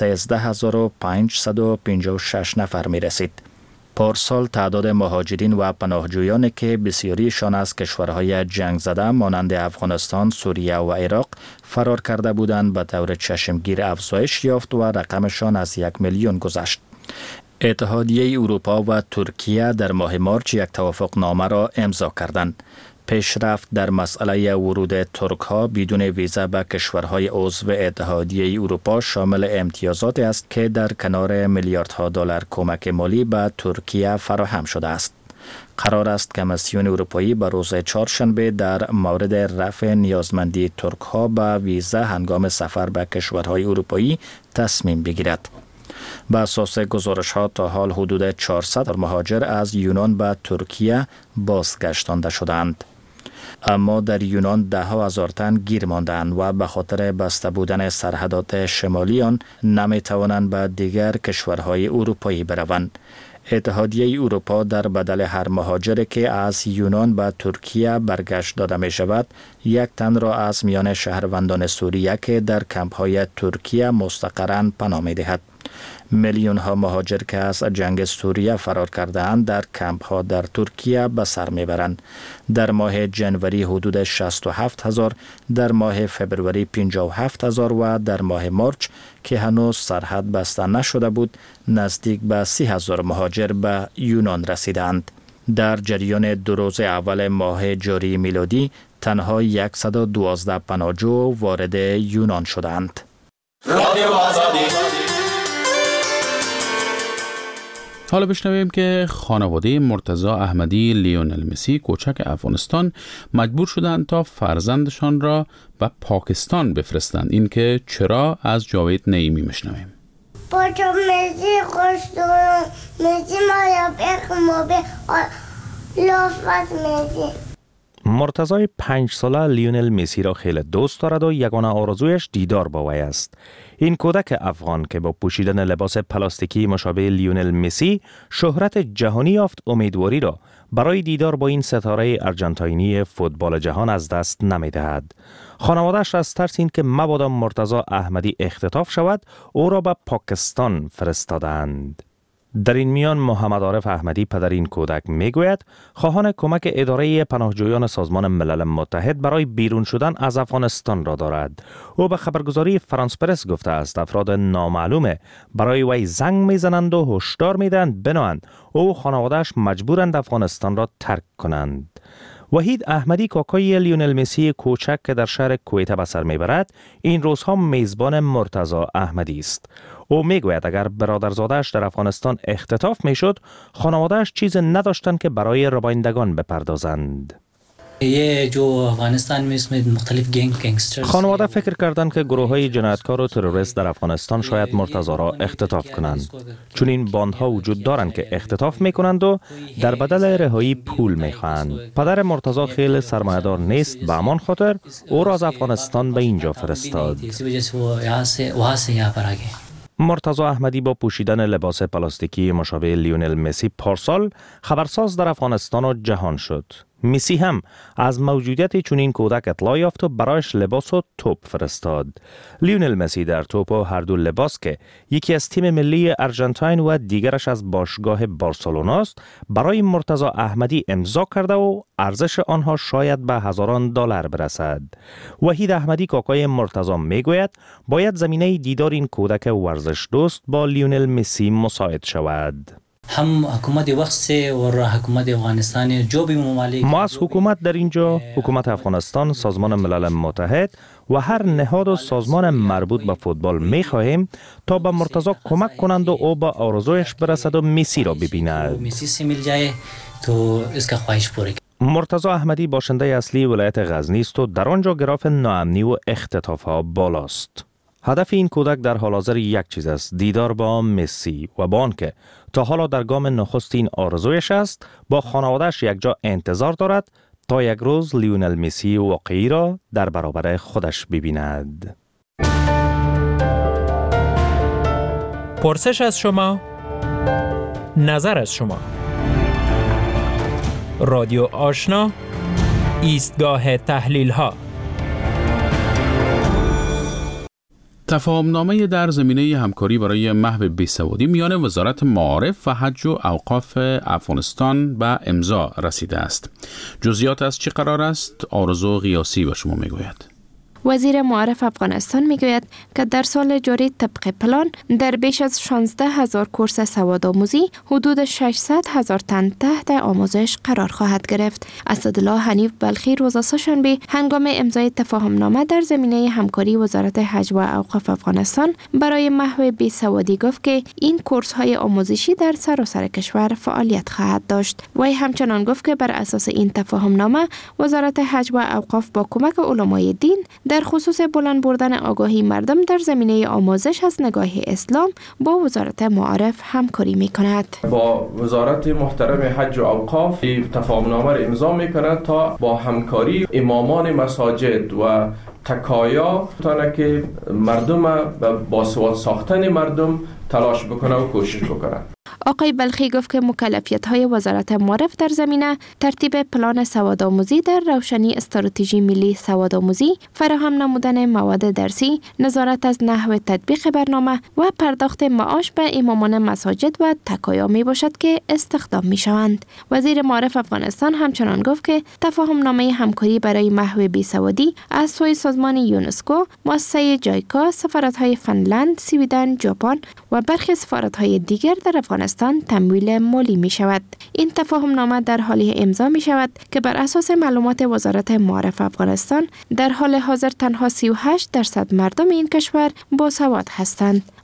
13556 نفر می رسید. پارسال تعداد مهاجرین و پناهجویانی که بسیاریشان از کشورهای جنگ زده مانند افغانستان، سوریه و عراق فرار کرده بودند به طور چشمگیر افزایش یافت و رقمشان از 1 میلیون گذشت. اتحادیه اروپا و ترکیه در ماه مارچ یک توافقنامه را امضا کردند. پیشرفت در مسئله ورود ترک‌ها بدون ویزا به کشورهای عضو اتحادیه اروپا شامل امتیازاتی است که در کنار میلیاردها دلار کمک مالی به ترکیه فراهم شده است. قرار است کمیسیون اروپایی به روز چهارشنبه در مورد رفع نیازمندی ترک‌ها به ویزا هنگام سفر به کشورهای اروپایی تصمیم بگیرد. به اساس گزارش‌ها تا حال حدود 400 مهاجر از یونان به ترکیه بازگشتانده شدند. اما در یونان 10,000 تن گیر ماندند و به خاطر بسته بودن سرحدات شمالی آن نمی‌توانند به دیگر کشورهای اروپایی بروند. اتحادیه اروپا در بدل هر مهاجری که از یونان به ترکیه برگشت داده می شود، 1 تن را از میان شهروندان سوریه که در کمپ‌های ترکیه مستقراً پناه می دهد. میلیون ها مهاجر که از جنگ سوریه فرار کرده اند در کمپ ها در ترکیه به سر میبرند. در ماه جنوری حدود 67,000، در ماه فبروری 57,000 و در ماه مارچ که هنوز سرحد بسته نشده بود نزدیک به 30,000 مهاجر به یونان رسیدند. در جریان 2 روز اول ماه جاری میلادی تنها 112 پناهجو وارد یونان شدند. حالا بشنویم که خانواده مرتضی احمدی لیونل مسی کوچک افغانستان مجبور شدند تا فرزندشان را به پاکستان بفرستند. این که چرا از جاوید نعیمی میشنویم. پاچو مسی خوش دارم مسی مایا بخمو به لافت مسی. مرتضی 5 ساله لیونل مسی را خیلی دوست دارد و یگانه آرزویش دیدار با وی است. این کودک افغان که با پوشیدن لباس پلاستیکی مشابه لیونل مسی شهرت جهانی یافت، امیدواری را برای دیدار با این ستاره ارژانتینی فوتبال جهان از دست نمی‌دهد. خانواده‌اش از ترس این که مبادا مرتضی احمدی اختطاف شود، او را به پاکستان فرستادند. در این میان محمد عارف احمدی پدر این کودک میگوید خواهان کمک اداره پناهجویان سازمان ملل متحد برای بیرون شدن از افغانستان را دارد. او به خبرگزاری فرانس پرس گفته است افراد نامعلومه برای وی زنگ میزنند و هشدار میدهند بنوند او و خانواده‌اش مجبورند افغانستان را ترک کنند. وحید احمدی کاکای لیونل مسی کوچک که در شهر کویته به سر میبرد این روزها میزبان مرتضی احمدی است. او میگوید اگر برادرزاده‌اش در افغانستان اختطاف میشد خانواده‌اش چیز نداشتند که برای ربایندگان بپردازند. خانواده فکر کردند که گروه‌های جنایتکار و تروریست در افغانستان شاید مرتضی را اختطاف کنند، چون این باندها وجود دارند که اختطاف میکنند و در بدل رهایی پول میخواهند. پدر مرتضی خیلی سرمایه‌دار نیست، به همان خاطر او را از افغانستان به اینجا فرستاد. مرتضی احمدی با پوشیدن لباس پلاستیکی مشابه لیونل مسی پارسال خبرساز در افغانستان و جهان شد. مسی هم از موجودیت چنین کودک اطلاع یافت و برایش لباس و توپ فرستاد. لیونل مسی در توپ و هر دو لباس که یکی از تیم ملی ارژانتین و دیگرش از باشگاه بارسلونا است برای مرتضی احمدی امضا کرده و ارزش آنها شاید به هزاران دلار برسد. وحید احمدی کاکای مرتضی میگوید باید زمینه دیدار این کودک ورزش دوست با لیونل مسی مساعد شود. هم حکومت وقت و حکومت افغانستان جوب ممالک ما از حکومت در اینجا، حکومت افغانستان، سازمان ملل متحد و هر نهاد و سازمان مربوط به فوتبال می خواهیم تا به مرتضی کمک کنند و او با آرزویش برسد و مسی را ببیند. مرتضی احمدی باشنده اصلی ولایت غزنی است و در آنجا گراف ناامنی و اختطاف‌ها بالاست. هدف این کودک در حال حاضر یک چیز است، دیدار با مسی و با آنکه تا حالا در گام نخست این آرزویش است، با خانواده‌اش یک جا انتظار دارد تا یک روز لیونل مسی واقعی را در برابر خودش ببیند. پرسش از شما، نظر از شما. رادیو آشنا، ایستگاه تحلیل ها. تفاهمنامه در زمینه همکاری برای محو بیسوادی میان وزارت معارف و حج و اوقاف افغانستان به امضا رسیده است. جزئیات از چه قرار است؟ آرزو قیاسی به شما میگوید. وزیر معارف افغانستان میگوید که در سال جاری طبق پلان در بیش از 16,000 کورس سوادآموزی حدود 600,000 تن تحت آموزش قرار خواهد گرفت. اسدالله حنیف بلخی روز سه‌شنبه هنگام امضای تفاهمنامه در زمینه همکاری وزارت حج و اوقاف افغانستان برای محو بیسوادی گفت که این کورس های آموزشی در سراسر کشور فعالیت خواهد داشت. وی همچنان گفت که بر اساس این تفاهمنامه وزارت حج و اوقاف با کمک علمای دین در خصوص بلند بردن آگاهی مردم در زمینه آموزش از نگاه اسلام با وزارت معارف همکاری می کند. با وزارت محترم حج و اوقاف تفاهمنامه را امضا می کند تا با همکاری امامان مساجد و تکایا تا که مردم با سواد ساختن مردم تلاش بکنه و کوشش بکنه. آقای بلخی گفت که مکلفیت‌های وزارت معارف در زمینه ترتیب پلان سوادآموزی در روشنی استراتژی ملی سوادآموزی، فراهم نمودن مواد درسی، نظارت از نحو تطبیق برنامه و پرداخت معاش به امامان مساجد و تکایا می باشد که استخدام می شوند. وزیر معارف افغانستان همچنان گفت که تفاهمنامه همکاری برای محو بیسوادی از سوی سازمان یونسکو، مؤسسه جایکا، سفارت‌های فنلند، سویدن، ژاپن و برخی سفارت‌های دیگر در افغانستان تمویل مالی می شود. این تفاهمنامه در حالی امضا می شود که بر اساس معلومات وزارت معارف افغانستان در حال حاضر تنها 38% مردم این کشور باسواد هستند.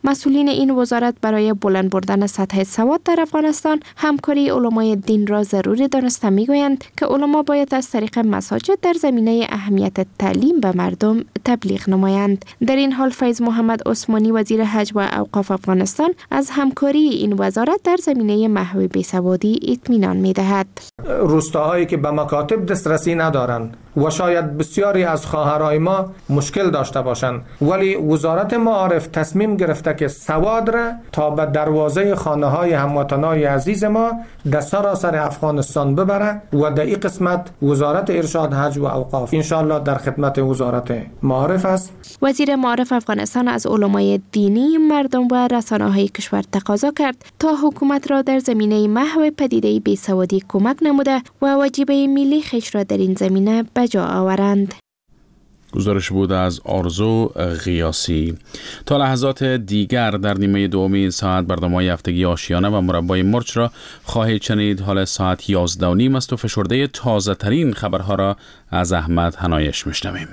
مسئولین این وزارت برای بلند بردن سطح سواد در افغانستان همکاری علمای دین را ضروری دانسته میگویند که علما باید از طریق مساجد در زمینه اهمیت تعلیم به مردم تبلیغ نمایند. در این حال فیض محمد عثمانی وزیر حج و اوقاف افغانستان از همکاری این وزارت در زمینه محو بیسوادی اطمینان می‌دهد. روستاهایی که به مکاتب دسترسی ندارند و شاید بسیاری از خواهرای ما مشکل داشته باشند، ولی وزارت معارف تصمیم گرفته که سواد را تا به دروازه خانه‌های هموطنان عزیز ما در سراسر افغانستان ببره و در این قسمت وزارت ارشاد حج و اوقاف انشالله در خدمت وزارت معارف است. وزیر معارف افغانستان از علمای دینی، مردم و رسانه‌های کشور تقاضا کرد تا حکومت را در زمینه محو پدیده بیسوادی کمک نموده و وجیبه ملی خویش را در این زمینه به جا آورند. گزارش بود از آرزو غیاسی. تا لحظات دیگر در نیمه دوم این ساعت برنامه‌های هفتگی آشیانه و مربای مرچ را خواهید شنید. حال ساعت 11:30 است و فشرده تازه ترین خبرها را از احمد حنایش میشنویم.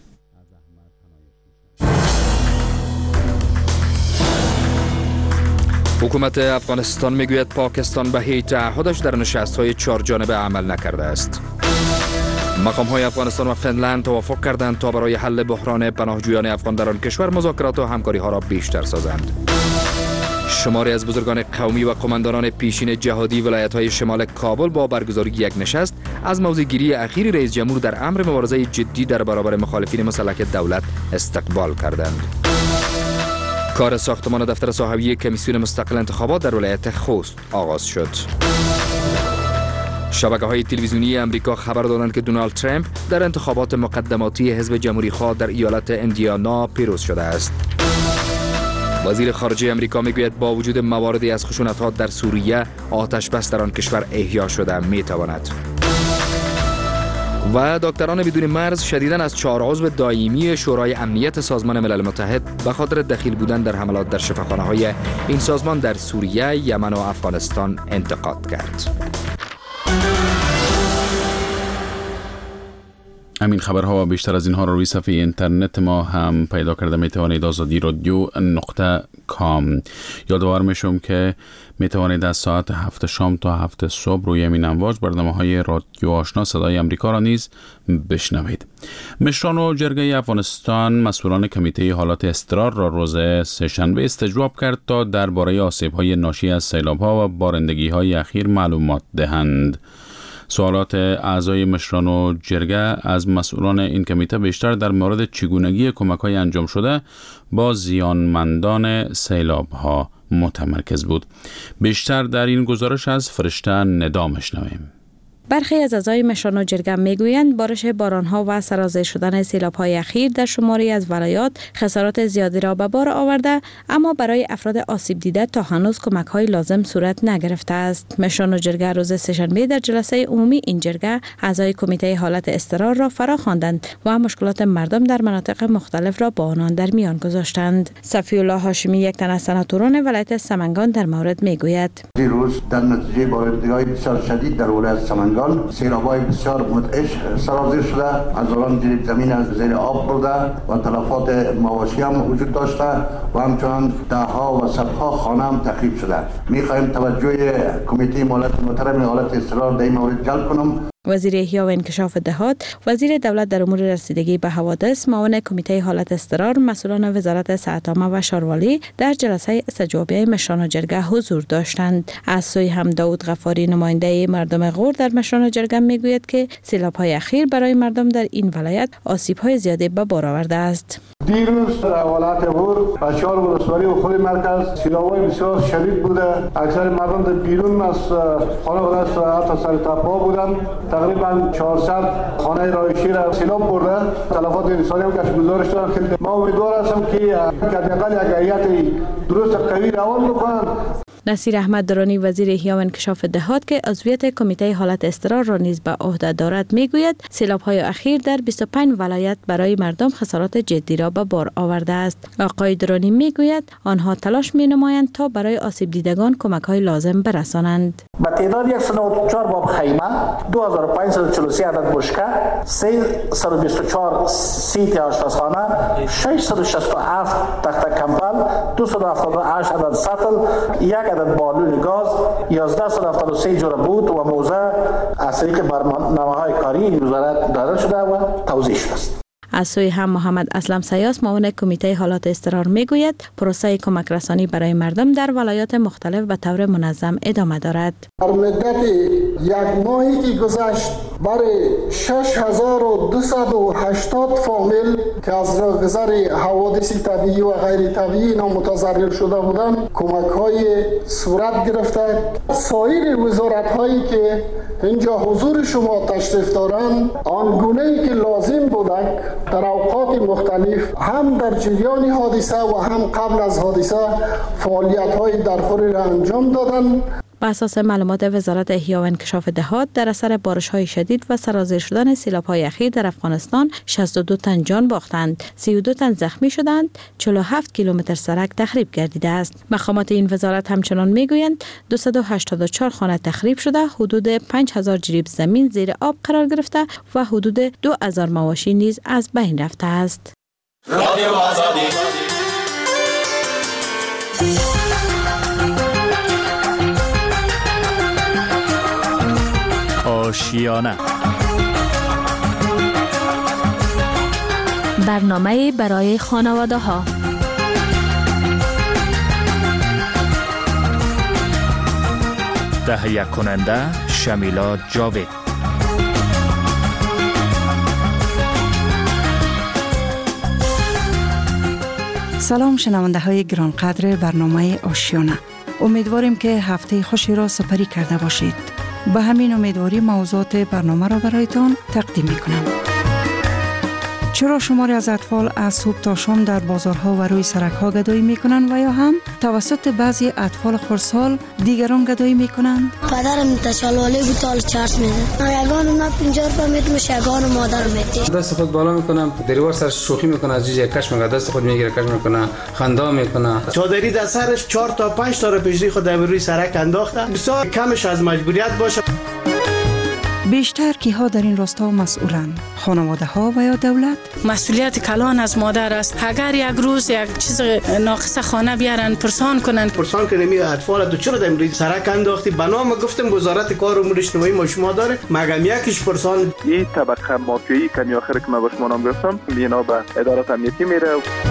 حکومت افغانستان میگوید پاکستان به هیچ تعهدش در نشست‌های 4 جانبه عمل نکرده است. مقام‌های افغانستان و فنلند توافق کردند تا برای حل بحران پناهجویان افغان در آن کشور مذاکرات و همکاری‌ها را بیشتر سازند. شماری از بزرگان قومی و قماندانان پیشین جهادی ولایت‌های شمال کابل با برگزاری یک نشست از موضع‌گیری اخیر رئیس جمهور در امر مبارزه جدی در برابر مخالفین مسلح دولت استقبال کردند. کار ساختمان دفتر صاحبی کمیسیون مستقل انتخابات در ولایت خوست آغاز شد. شبکه‌های تلویزیونی امریکا خبر دادند که دونالد ترامپ در انتخابات مقدماتی حزب جمهوری‌خواه در ایالت ایندیانا پیروز شده است. وزیر خارجه امریکا میگوید با وجود مواردی از خشونت‌ها در سوریه، آتش بس در آن کشور احیا شده میتواند. و دکتران بدون مرز شدیداً از 4 عضو دائمی شورای امنیت سازمان ملل متحد به خاطر دخیل بودن در حملات در شفاخانه‌های این سازمان در سوریه، یمن و افغانستان انتقاد کرد. همین خبرها و بیشتر از اینها را روی صفحه اینترنت ما هم پیدا کرده میتوانید azadi.com. یادآور میشم که میتوانید از ساعت 7 شام تا 7 صبح روی همین امواج برنامه‌های رادیو آشنا صدای امریکا را نیز بشنوید. مشران و جرگه افغانستان مسئولان کمیته حالات اضطرار را روز سه‌شنبه استجواب کرد تا درباره آسیب‌های ناشی از سیلاب‌ها و بارندگی‌های اخیر معلومات دهند. سوالات اعضای مشران و جرگه از مسئولان این کمیته بیشتر در مورد چگونگی کمک‌های انجام شده با زیانمندان سیلاب‌ها متمرکز بود. بیشتر در این گزارش از فرشته ندا میشنویم. برخی از اعضای مشران و جرگه میگویند بارش بارانها و سرازیر شدن سیلاب‌های اخیر در شماری از ولایات خسارات زیادی را به بار آورده، اما برای افراد آسیب دیده تا هنوز کمک‌های لازم صورت نگرفته است. مشران و جرگه روز سه‌شنبه در جلسه عمومی این جرگه اعضای کمیته حالت اضطرار را فرا خواندند و مشکلات مردم در مناطق مختلف را با آنان در میان گذاشتند. صفی الله هاشمی، یک تن از سناتوران ولایت سمنگان، در مورد میگوید: دیروز در نتیجه بارندگی‌های بسیار شدید در ولایت سمنگان سیلاب‌های بسیار مدهش سرازیر شده، هزاران جریب زمین از زیر آب برده و تلفات مواشی هم وجود داشته و همچنان ده‌ها و صدها خانه هم تخریب شده. می‌خواهیم توجه کمیته محترم حالت اضطرار در این مورد جلب کنم. وزیر احیا و انکشاف دهات، وزیر دولت در امور رسیدگی به حوادث، معاون کمیته حالت اضطرار، مسئولان وزارت صحت عامه و شاروالی در جلسه استجوابیه مشران و جرگه حضور داشتند. از سوی هم داود غفاری، نماینده مردم غور در مشران و جرگه، میگوید که سیلاب‌های اخیر برای مردم در این ولایت آسیب‌های زیادی به بار آورده است. دیروز در ولایت غور و 4 ولسوالی و خود مرکز سیلاب‌های بسیار شدید بوده. اکثر مردم در بیرون از خانه و دست حتی سر تپه‌ها بودند. تقریبا 400 خانه رایشی را سیلاب برده. تلفات انسانی هم که گزارش دادن. خیلی ما امیدوار هستم که حداقل یک هیئت درست قوی روان بکنند. نصیر احمد درانی وزیر احیا و انکشاف دهات که عضویت کمیته حالت اضطرار را نیز به عهده دارد میگوید سیلاب‌های اخیر در 25 ولایت برای مردم خسارات جدی را به بار آورده است. آقای درانی میگوید آنها تلاش مینمایند تا برای آسیب دیدگان کمک‌های لازم برسانند. با تعداد 194 باب خیمه، 2543 عدد بشکه، 324 سیت آشپزخانه، 667 تخته کمپل، 278 عدد سطل، 1 عدد بالون گاز، 1173 جور بوت و موزه از طریق برنامه‌های کاری این وزارت داده شده و توزیع شده است. از سوی هم محمد اسلم سیاس معاون کمیته حالات اضطرار میگوید پروسه کمک رسانی برای مردم در ولایات مختلف به طور منظم ادامه دارد. در مدت یک ماهی که گذشت برای 6280 فامیل که از گذر حوادث طبیعی و غیر طبیعی اینا متضرر شده بودند کمک‌های صورت گرفته. سایر وزارت‌هایی که اینجا حضور شما تشریف دارند آنگونه‌ای که لازم بوده در اوقات مختلف هم در جریان حادثه و هم قبل از حادثه فعالیت‌های درخوری را انجام دادند. بر اساس معلومات وزارت احیا و انکشاف دهات در اثر بارش‌های شدید و سرازیر شدن سیلاب‌های اخیر در افغانستان 62 تن جان باختند، 32 تن زخمی شدند، 47 کیلومتر سرک تخریب گردیده است. مقامات این وزارت همچنان میگویند 284 خانه تخریب شده، حدود 5000 جریب زمین زیر آب قرار گرفته و حدود 2000 مواشی نیز از بین رفته است. رادیو آزادی آشیانه، برنامه برای خانواده ها. تهیه کننده شمیلا جاوید. سلام شنونده های گرانقدر برنامه آشیانه. امیدواریم که هفته خوشی را سپری کرده باشید. به همین امیدواری موضوعات برنامه را برایتان تقدیم می‌کنم. چرا شماری از اطفال از صبح تا شام در بازارها و روی سرک‌ها گدایی می‌کنند و یا هم توسط بعضی اطفال خردسال دیگران گدایی می‌کنند؟ پدرم تشالواله بود تا چارت میده. یگان اونا 50 روپیه میدم، یگان مادر میده. دست خود بالا میکنم، دریوار سر شوخی میکنه، از جیجه کش میگه، دست خود میگیره کش میکنه، خنده میکنه. چادری در سرش 4 تا 5 تا رو پیشی خود در روی سرک انداخته. بسیار کمش از مجبوریت باشه. بیشتر کیها در این راستا مسئولند؟ خانواده ها و یا دولت؟ مسئولیت کلان از مادر است. اگر یک روز یک چیز ناقص خانه بیارن پرسان کنن می اطفال تو چرا در روی سرک انداختی؟ بنا ما گفتم وزارت کار امور اجتماعی ما شما داره، مگم یکیش پرسان. این طبقه مافیایی کمی آخر که ما با شما نام گفتم اینا به ادارات امنیتی میره.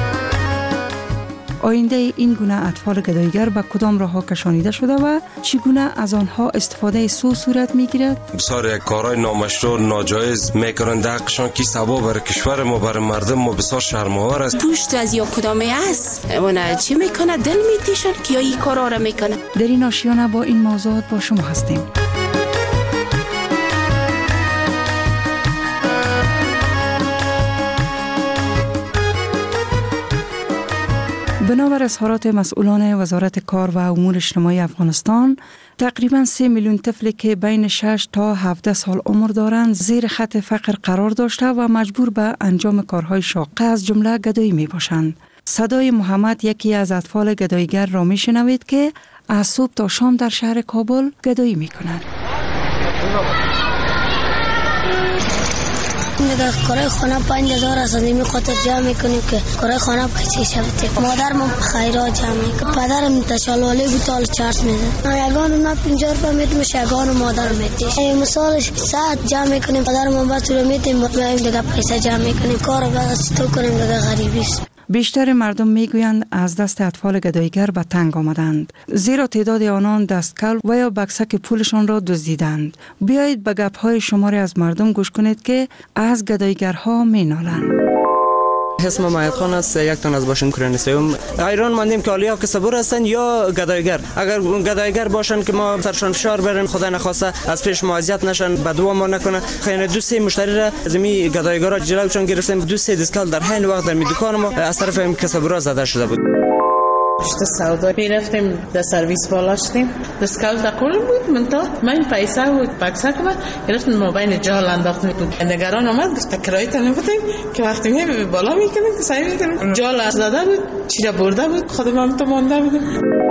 آینده این گونه اطفال گداییگر به کدام راه‌ها کشانیده شده و چگونه از آنها استفاده سو صورت میگیرد؟ بسیار کارهای نامشروع ناجایز میکنند، حقشان کی ثواب برای کشور ما، برای مردم ما بسیار شرم‌آور است. پشت از یا کدامه است اونا چی میکنه؟ دل میتیشن که این کارا را میکنه. در این آشیانه با این موضوعات با شما هستیم. بنابر اظهارات مسئولان وزارت کار و امور اجتماعی افغانستان، تقریباً 3 میلیون طفلی که بین 6 تا 17 سال عمر دارند زیر خط فقر قرار داشته و مجبور به انجام کارهای شاقه از جمله گدایی می باشند. صدای محمد یکی از اطفال گداییگر را می شنوید که از صبح تا شام در شهر کابل گدایی می کند. میگه کارای خانه 5000 است، می خاطر جمع میکنیم که کارای خانه پیسه شبته. مادرم خیرات جمع میکنه. پدرم تشالواله بود تا چارت میده. یگان اونا 50 روپیه میدم، یگان مادر میده. مثالش ساعت جمع میکنیم، پدرم بس رو میدیم، میایم دیگه پیسه جمع میکنیم. کارو بس تو کنیم دیگه غریبی است. بیشتر مردم میگویند از دست اطفال گداییگر به تنگ آمدند، زیرا تعداد آنان دستکل و یا بکسک پولشان را دزدیدند. بیایید به گپ‌های شماری از مردم گوش کنید که از گداییگرها مینالند. اسم مایت خان است، یک تن از باشن کرنیسیوم. ایران ماندیم که آلیا که صبور هستن یا گداییگر. اگر گداییگر باشن که ما سرشان فشار بریم، خدا نخواسته از پیش ما اذیت نشن، بدوا ما نکنه. خیلی دوستی مشتری را از می گداییگرا جلوشون گرفتیم، دوستی دسکال در همین وقت در می دکان ما از طرف این که صبورا زده شده بود. پشت سودا میرفتیم در سرویس بالاشتیم دسکال تقول بود من پیسه بود بکسه که گرفتیم ما بین جال انداختیم نگران آمد گفت کرایه تنبودیم که وقتی می بالا میکنیم که سعی میکنیم جال زده بود چیزا برده بود خودم هم تو مانده بودیم.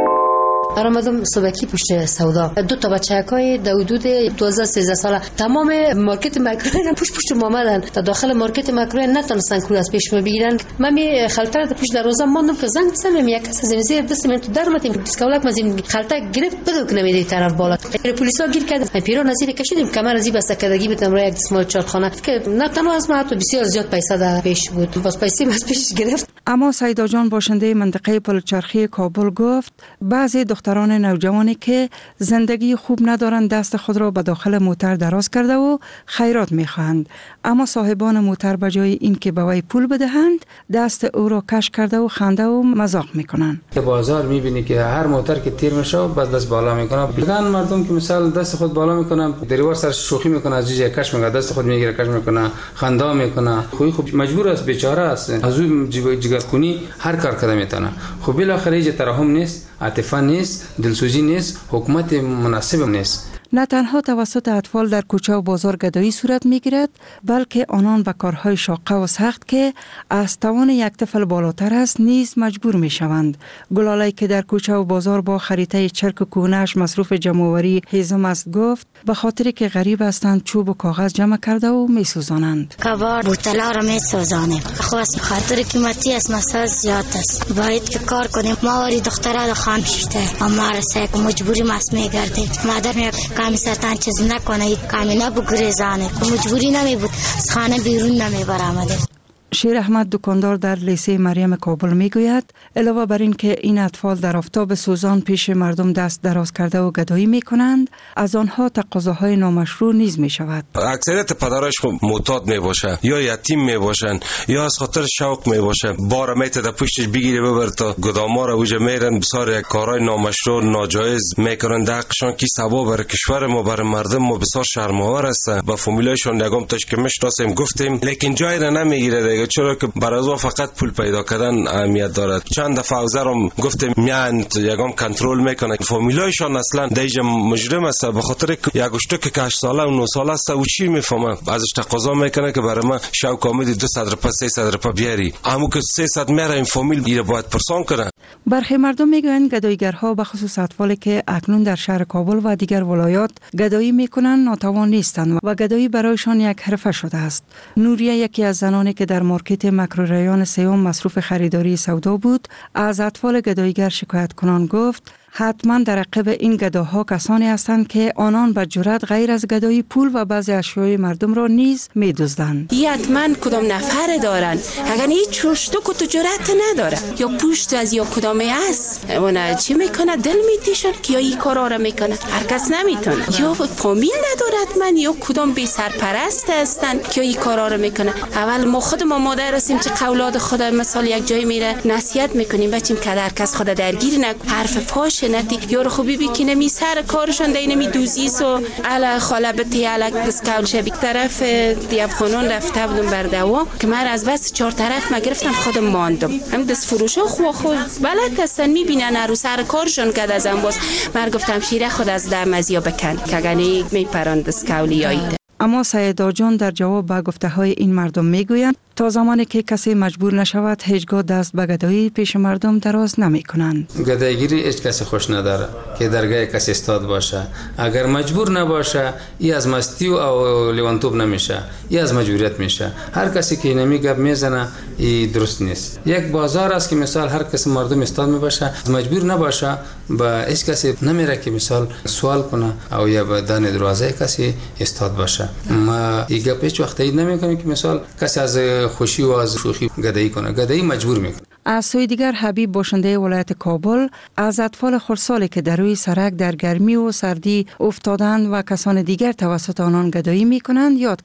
آمدم صبحی پشت سودا 2 تا بچه‌های در حدود 12-13 ساله تمام مارکت ماکرو پشت آمدن تا داخل مارکت ماکرو نتونستن کور از پیش بگیرن من می خلطه در پشت دروازه ماندم که زنگ زدم یک کس از زیر دست من تو در متیم دیسکولک مزین خلطه گرفت بدو که نمیده طرف بالا پلیسا گیر کرد پیرو نزیر کشیدیم کمر از بسته کردگی بتم روی یک دستمال چارخانه که نه تنها از ما تو بسیار زیاد پیسه در پیش بود باز پیسه بس پیش گرفت. اما سیدا جان باشنده منطقه پلچرخی کابل گفت بعضی دختران نوجوانی که زندگی خوب ندارند دست خود را به داخل موتر دراز کرده و خیرات میخواهند اما صاحبان موتر به جای اینکه به وی پول بدهند دست او را کش کرده و خنده و مذاق میکنند. که بازار میبینی که هر موتر که تیر میشه بعد دست بالا میکنه بگن مردم که مثلا دست خود بالا میکنن دریور سر شوخی میکنه از جیجه کش میگه دست خود میگیره کش میکنه خنده میکنه خوب مجبور است بیچاره است از اون جگر کنی هر کار کرده میتونه خب بالاخره هیچ ترحم نیست عاطفه نیست دلسوزی نیست حکومت مناسب نیست. نه تنها توسط اطفال در کوچه و بازار گدایی صورت میگیرد بلکه آنان به کارهای شاقه و سخت که از توان یک طفل بالاتر است نیز مجبور میشوند. گلاله که در کوچه و بازار با خریطه چرک کونه‌اش مصروف جمع‌آوری هیزم است گفت به خاطر که غریب هستند چوب و کاغذ جمع کرده و میسوزانند. کبار بوتلا را میسوزانیم خواست خاطر قیمتی است مسئله زیاد است باید که کار کنیم ما وری دختره را خان شده اما رسه که مجبوری مس میگردیم مادر می کامی سرطان چیز نکنه کامی نبگریزانه که مجبوری نمی بود از خانه بیرون نمی برآمده. شیر احمد دکاندار در لیسه مریم کابل میگوید علاوه بر این که این اطفال در آفتاب سوزان پیش مردم دست دراز کرده و گدایی میکنند از آنها تقاضاهای نامشروع نیز میشود. اکثریت پدرش معتاد میباشه یا یتیم میباشن یا از خاطر شوق میباشه بار میته پشتش بگیری ببر تا گداما را وجه میرن بسیار یک کارهای نامشروع ناجایز میکنن دقشان کی سبا بر کشور ما بر مردم ما بسیار شرم‌آور است با فامیلایشون نگام تاش که میشناسیم گفتیم لیکن جای را نمیگیره چرا که برای فقط پول پیدا کردن اهمیت دارد. چند دفعه اوزرم گفتم میان یگام کنترل میکنه فامیلایشان اصلا دیجا مجرم است به خاطر یک اشتک که 8 ساله و 9 ساله است او چی میفهمه ازش تقاضا میکنه که برای ما شو کامدی 200 روپیه 300 روپیه بیاری اما که 300 میره این فامیل ایره باید پرسان کنه. برخی مردم میگویند گداییگرها به خصوص اطفالی که اکنون در شهر کابل و دیگر ولایات گدایی میکنند ناتوان نیستند و گدایی برایشان یک حرفه شده است. نوریه یکی از زنانی که در مارکت ماکرو رایان سیوم مصروف خریداری سودا بود از اطفال گداییگر شکایت کنان گفت حتما در عقب این گداها کسانی هستند که آنان به جرات غیر از گدایی پول و بعضی اشیای مردم را نیز می‌دزدند. حتما کدام نفر دارن اگر هیچ چوشتو که تو جرات نداره یا پشت از یا کدام است اون چی میکنه دل میتیشن که یا این کارا را میکنه هر کس نمیتونه یا فامیل ندارد من یا کدام بی سرپرست هستن که این کارا را میکنه. اول ما خود ما مادر هستیم که اولاد خود مثلا یک جای میره نصیحت میکنیم بچیم که هر کس خود درگیر نکن حرف فاش نتی یارو خوبی بکنه می سر کارشون دینه می دوزیس و علا خاله بتی علا دسکاول شبیک طرف دیافخانون رفته بودم بر دوا که من از بس 4 طرف ما گرفتم خودم ماندم هم دست فروشا خود بلد هستن میبینن رو سر کارشون که از باز من گفتم شیره خود از دمزیا بکن که گنی میپران دسکاولی آیده. اما سیدا جان در جواب به گفته‌های این مردم میگویند تا زمانی که کسی مجبور نشود هیچگاه دست به گدایی پیش مردم دراز نمی‌کنند. گدایگیری هیچ کسی خوش نداره که درگاه کسی استاد باشه. اگر مجبور نباشه ای از مستی و لیوانتوب نمیشه ای از مجبوریت میشه. هر کسی که نمیگه میزنه ای درست نیست. یک بازار است که مثال هر کسی مردم استاد میباشه مجبور نباشه با هیچ کسی نمیره که مثال سوال کنه او یا به دان دروازه کسی استاد باشه. ما دیگه پیش وقت اید نمیکنیم که مثال کسی از خوشی و از شوخی گدایی کنه گدایی مجبور میکنه. از سوی دیگر حبیب باشنده ولایت کابل از اطفال خردسالی که در روی سرک در گرمی و سردی افتادند و کسان دیگر توسط آنان گدایی میکنند یاد کرد.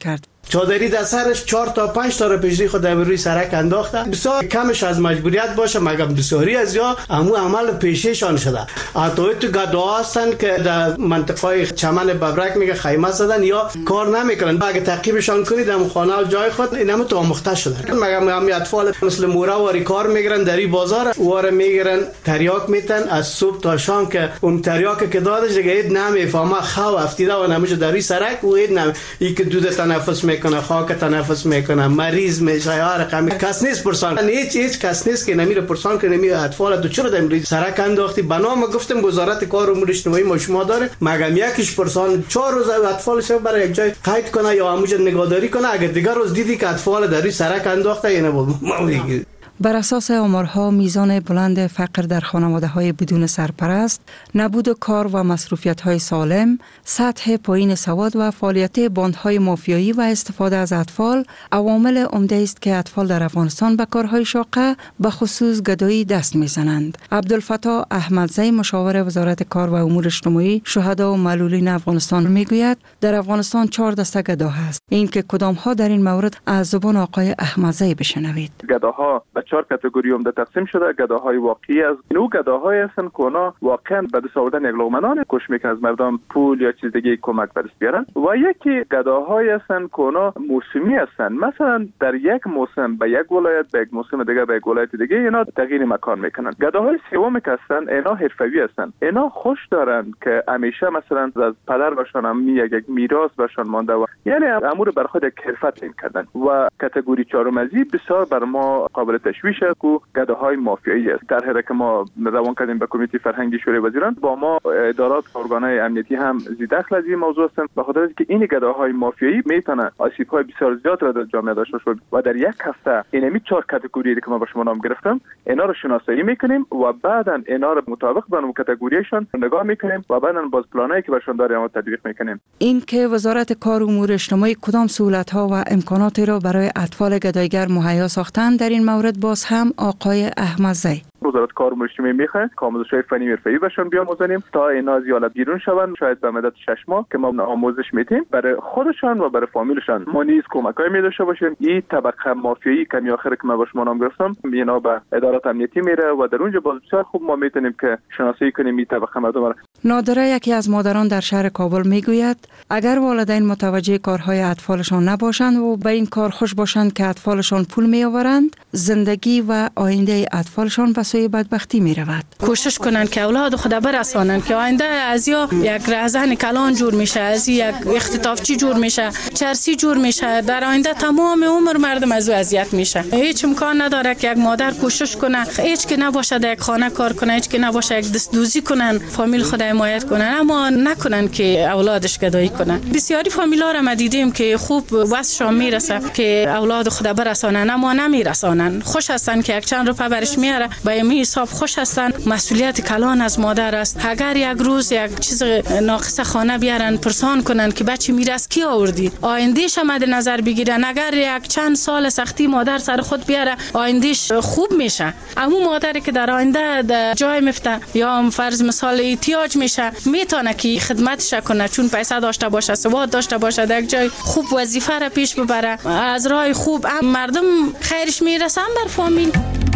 چادری در سرش 4 تا 5 تا پیشی خود در روی سرک انداخته. بسیار کمش از مجبوریت باشه، مگر بسیاری از یا همو عمل پیشیشان شده. حتی تو گداها هستن که در منطقه چمن ببرک میگه خیمه زدن یا کار نمیکنن. اگه تعقیبشان کنید در خانه و جای خود اینم تو آموخته شدن. مگر همین اطفال مثل مورا واری کار میگیرن در این بازار واره میگیرن تریاک میتن از صبح تا شام که اون تریاک که دادش دیگه اید نمیفهمه خو افتیده و نمیشه در این سرک و اید نمی ای که دود تنفس میکنه، خاک تنفس میکنه، مریض میشه، هر رقم کس نیست پرسان. هیچ کس نیست که نمیره پرسان کنه نمی اطفال تو چرا در سرک انداختی. بنام گفتم وزارت کار و امور اجتماعی ما شما داره، مگم یکیش پرسان 4 روز اطفالش برای یک جای قید کنه یا همونجا نگهداری کنه. اگر دیگر روز دیدی که اطفال در سرک انداخته یا نه. بر اساس آمارها میزان بلند فقر در خانواده‌های بدون سرپرست، نبود کار و مصروفیت‌های سالم، سطح پایین سواد و فعالیت باندهای مافیایی و استفاده از اطفال عوامل عمده است که اطفال در افغانستان به کارهای شاقه به خصوص گدایی دست می‌زنند. عبدالفتاح احمدزی مشاور وزارت کار و امور اجتماعی شهدا و معلولین افغانستان میگوید در افغانستان 4 دسته گدا هست. این که کدام‌ها در این مورد از زبان آقای احمدزی بشنوید. گداها 4 کاتگوری عمده تقسیم شده. گداهای واقعی از اینو گداهای هستن که اونا واقعا به دست آوردن یک لقمه کوشش میکنن از مردم پول یا چیز دیگه کمک به دست بیارن. و یکی گداهای هستن که اونا موسمی هستن، مثلا در یک موسم به یک ولایت، به یک موسم دیگه به یک ولایت دیگه اینا تغییر مکان میکنن. گداهای سوم که هستن اینا حرفه‌ای هستن، اینا خوش دارن که همیشه مثلا از پدر باشن هم یک میراث باشن مانده و یعنی امور بر خود یک حرفت کردن. و کاتگوری چهارم ازی بسیار بر ما قابل تشویق که گداهای مافیایی است. در حالی که ما روان کردیم به کمیته فرهنگی شورای وزیران، با ما ادارات و ارگان‌های امنیتی هم زیدخل از این موضوع هستند، به خاطر اینکه این گداهای مافیایی میتونه آسیب‌های بسیار زیاد را در جامعه داشته باشه و در یک هفته اینمی 4 کاتگوری که ما با شما نام گرفتم اینا رو شناسایی میکنیم و بعداً اینا رو مطابق با اون کاتگوریشون نگاه میکنیم و بعداً باز پلانایی که برشون داریم و تطبیق میکنیم. این که وزارت کار و امور اجتماعی کدام سهولت‌ها و امکاناتی را برای اطفال گدایگر مهیا ساختند در این مورد باز هم آقای احمدزی. وزارت کار و مجتمعی میخواد که آموزش‌های فنی حرفه‌ای بهشون بیاموزونیم تا اینا از حالت بیرون شون، شاید به مدت 6 ماه که ما آموزش میدیم برای خودشان و برای فامیلشان. ما نیز کمکای می‌داشته باشیم. این طبقه مافیایی که آخر که ما با شما نام گرفتم اینا به ادارات امنیتی میره و در اونجا باز بسیار خوب ما میتونیم که شناسایی کنیم این طبقه مردم را. نادره یکی از مادران در شهر کابل میگوید اگر والدین متوجه کارهای اطفالشان نباشند و به این کار خوش باشند که اطفالشان پول میآورند، زندگی و آینده اطفالشان به سوی بدبختی می رود. کوشش کنند که اولاد خود برسانند که آینده از یا یک رهزن کلان جور میشه، از یک اختطافچی جور میشه، چرسی جور میشه، در آینده تمام عمر مردم از او اذیت میشه. هیچ امکان نداره که یک مادر کوشش کنه هیچ که نباشه در یک خانه کار کنه، هیچ که نباشه یک دستدوزی کنن، فامیل خود حمایت کنن، اما نکنن که اولادش گدایی کنن. بسیاری فامیلا را ما دیدیم که خوب واسشون میرسه که اولاد خود برسانن اما نمیرسانن. خوش هستن که یک چند روپیه برش میاره، با این حساب خوش هستن. مسئولیت کلان از مادر است. اگر یک روز یک چیز ناقص خانه بیارن پرسان کنن که بچه میراث کی آوردی، آیندهش مد نظر بگیرن. اگر یک چند سال سختی مادر سر خود بیاره آیندهش خوب میشه. اما مادری که در آینده در جای میفته یا فرض مثال احتیاج میشه میتونه که خدمتش کنه، چون پیسه داشته باشه، سواد داشته باشه، در یک جای خوب وظیفه را پیش ببره، از راه خوب مردم خیرش میرسن بر فامیل.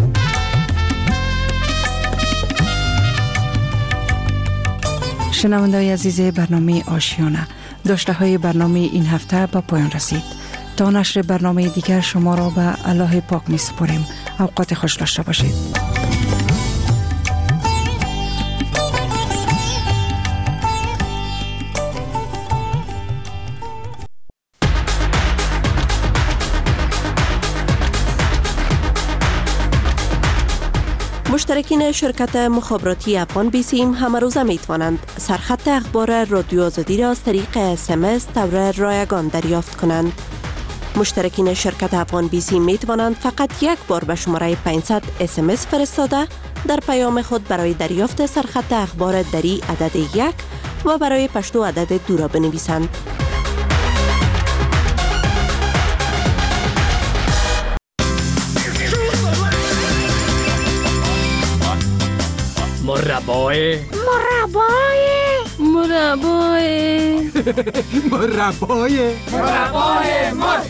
شنونده‌های عزیز برنامه آشیانه، داشته های برنامه این هفته به پایان رسید. تا نشر برنامه دیگر شما را به الله پاک می سپاریم. اوقات خوش داشته باشید. مشترکین شرکت مخابراتی افغان بیسیم همه روزه می توانند سرخط اخبار رادیو آزادی را از طریق SMS طور رایگان دریافت کنند. مشترکین شرکت افغان بیسیم می توانند فقط یک بار به شماره 500 SMS فرستاده در پیام خود برای دریافت سرخط اخبار دری عدد 1 و برای پشتو عدد 2 را بنویسند. مربای مربای مرچ.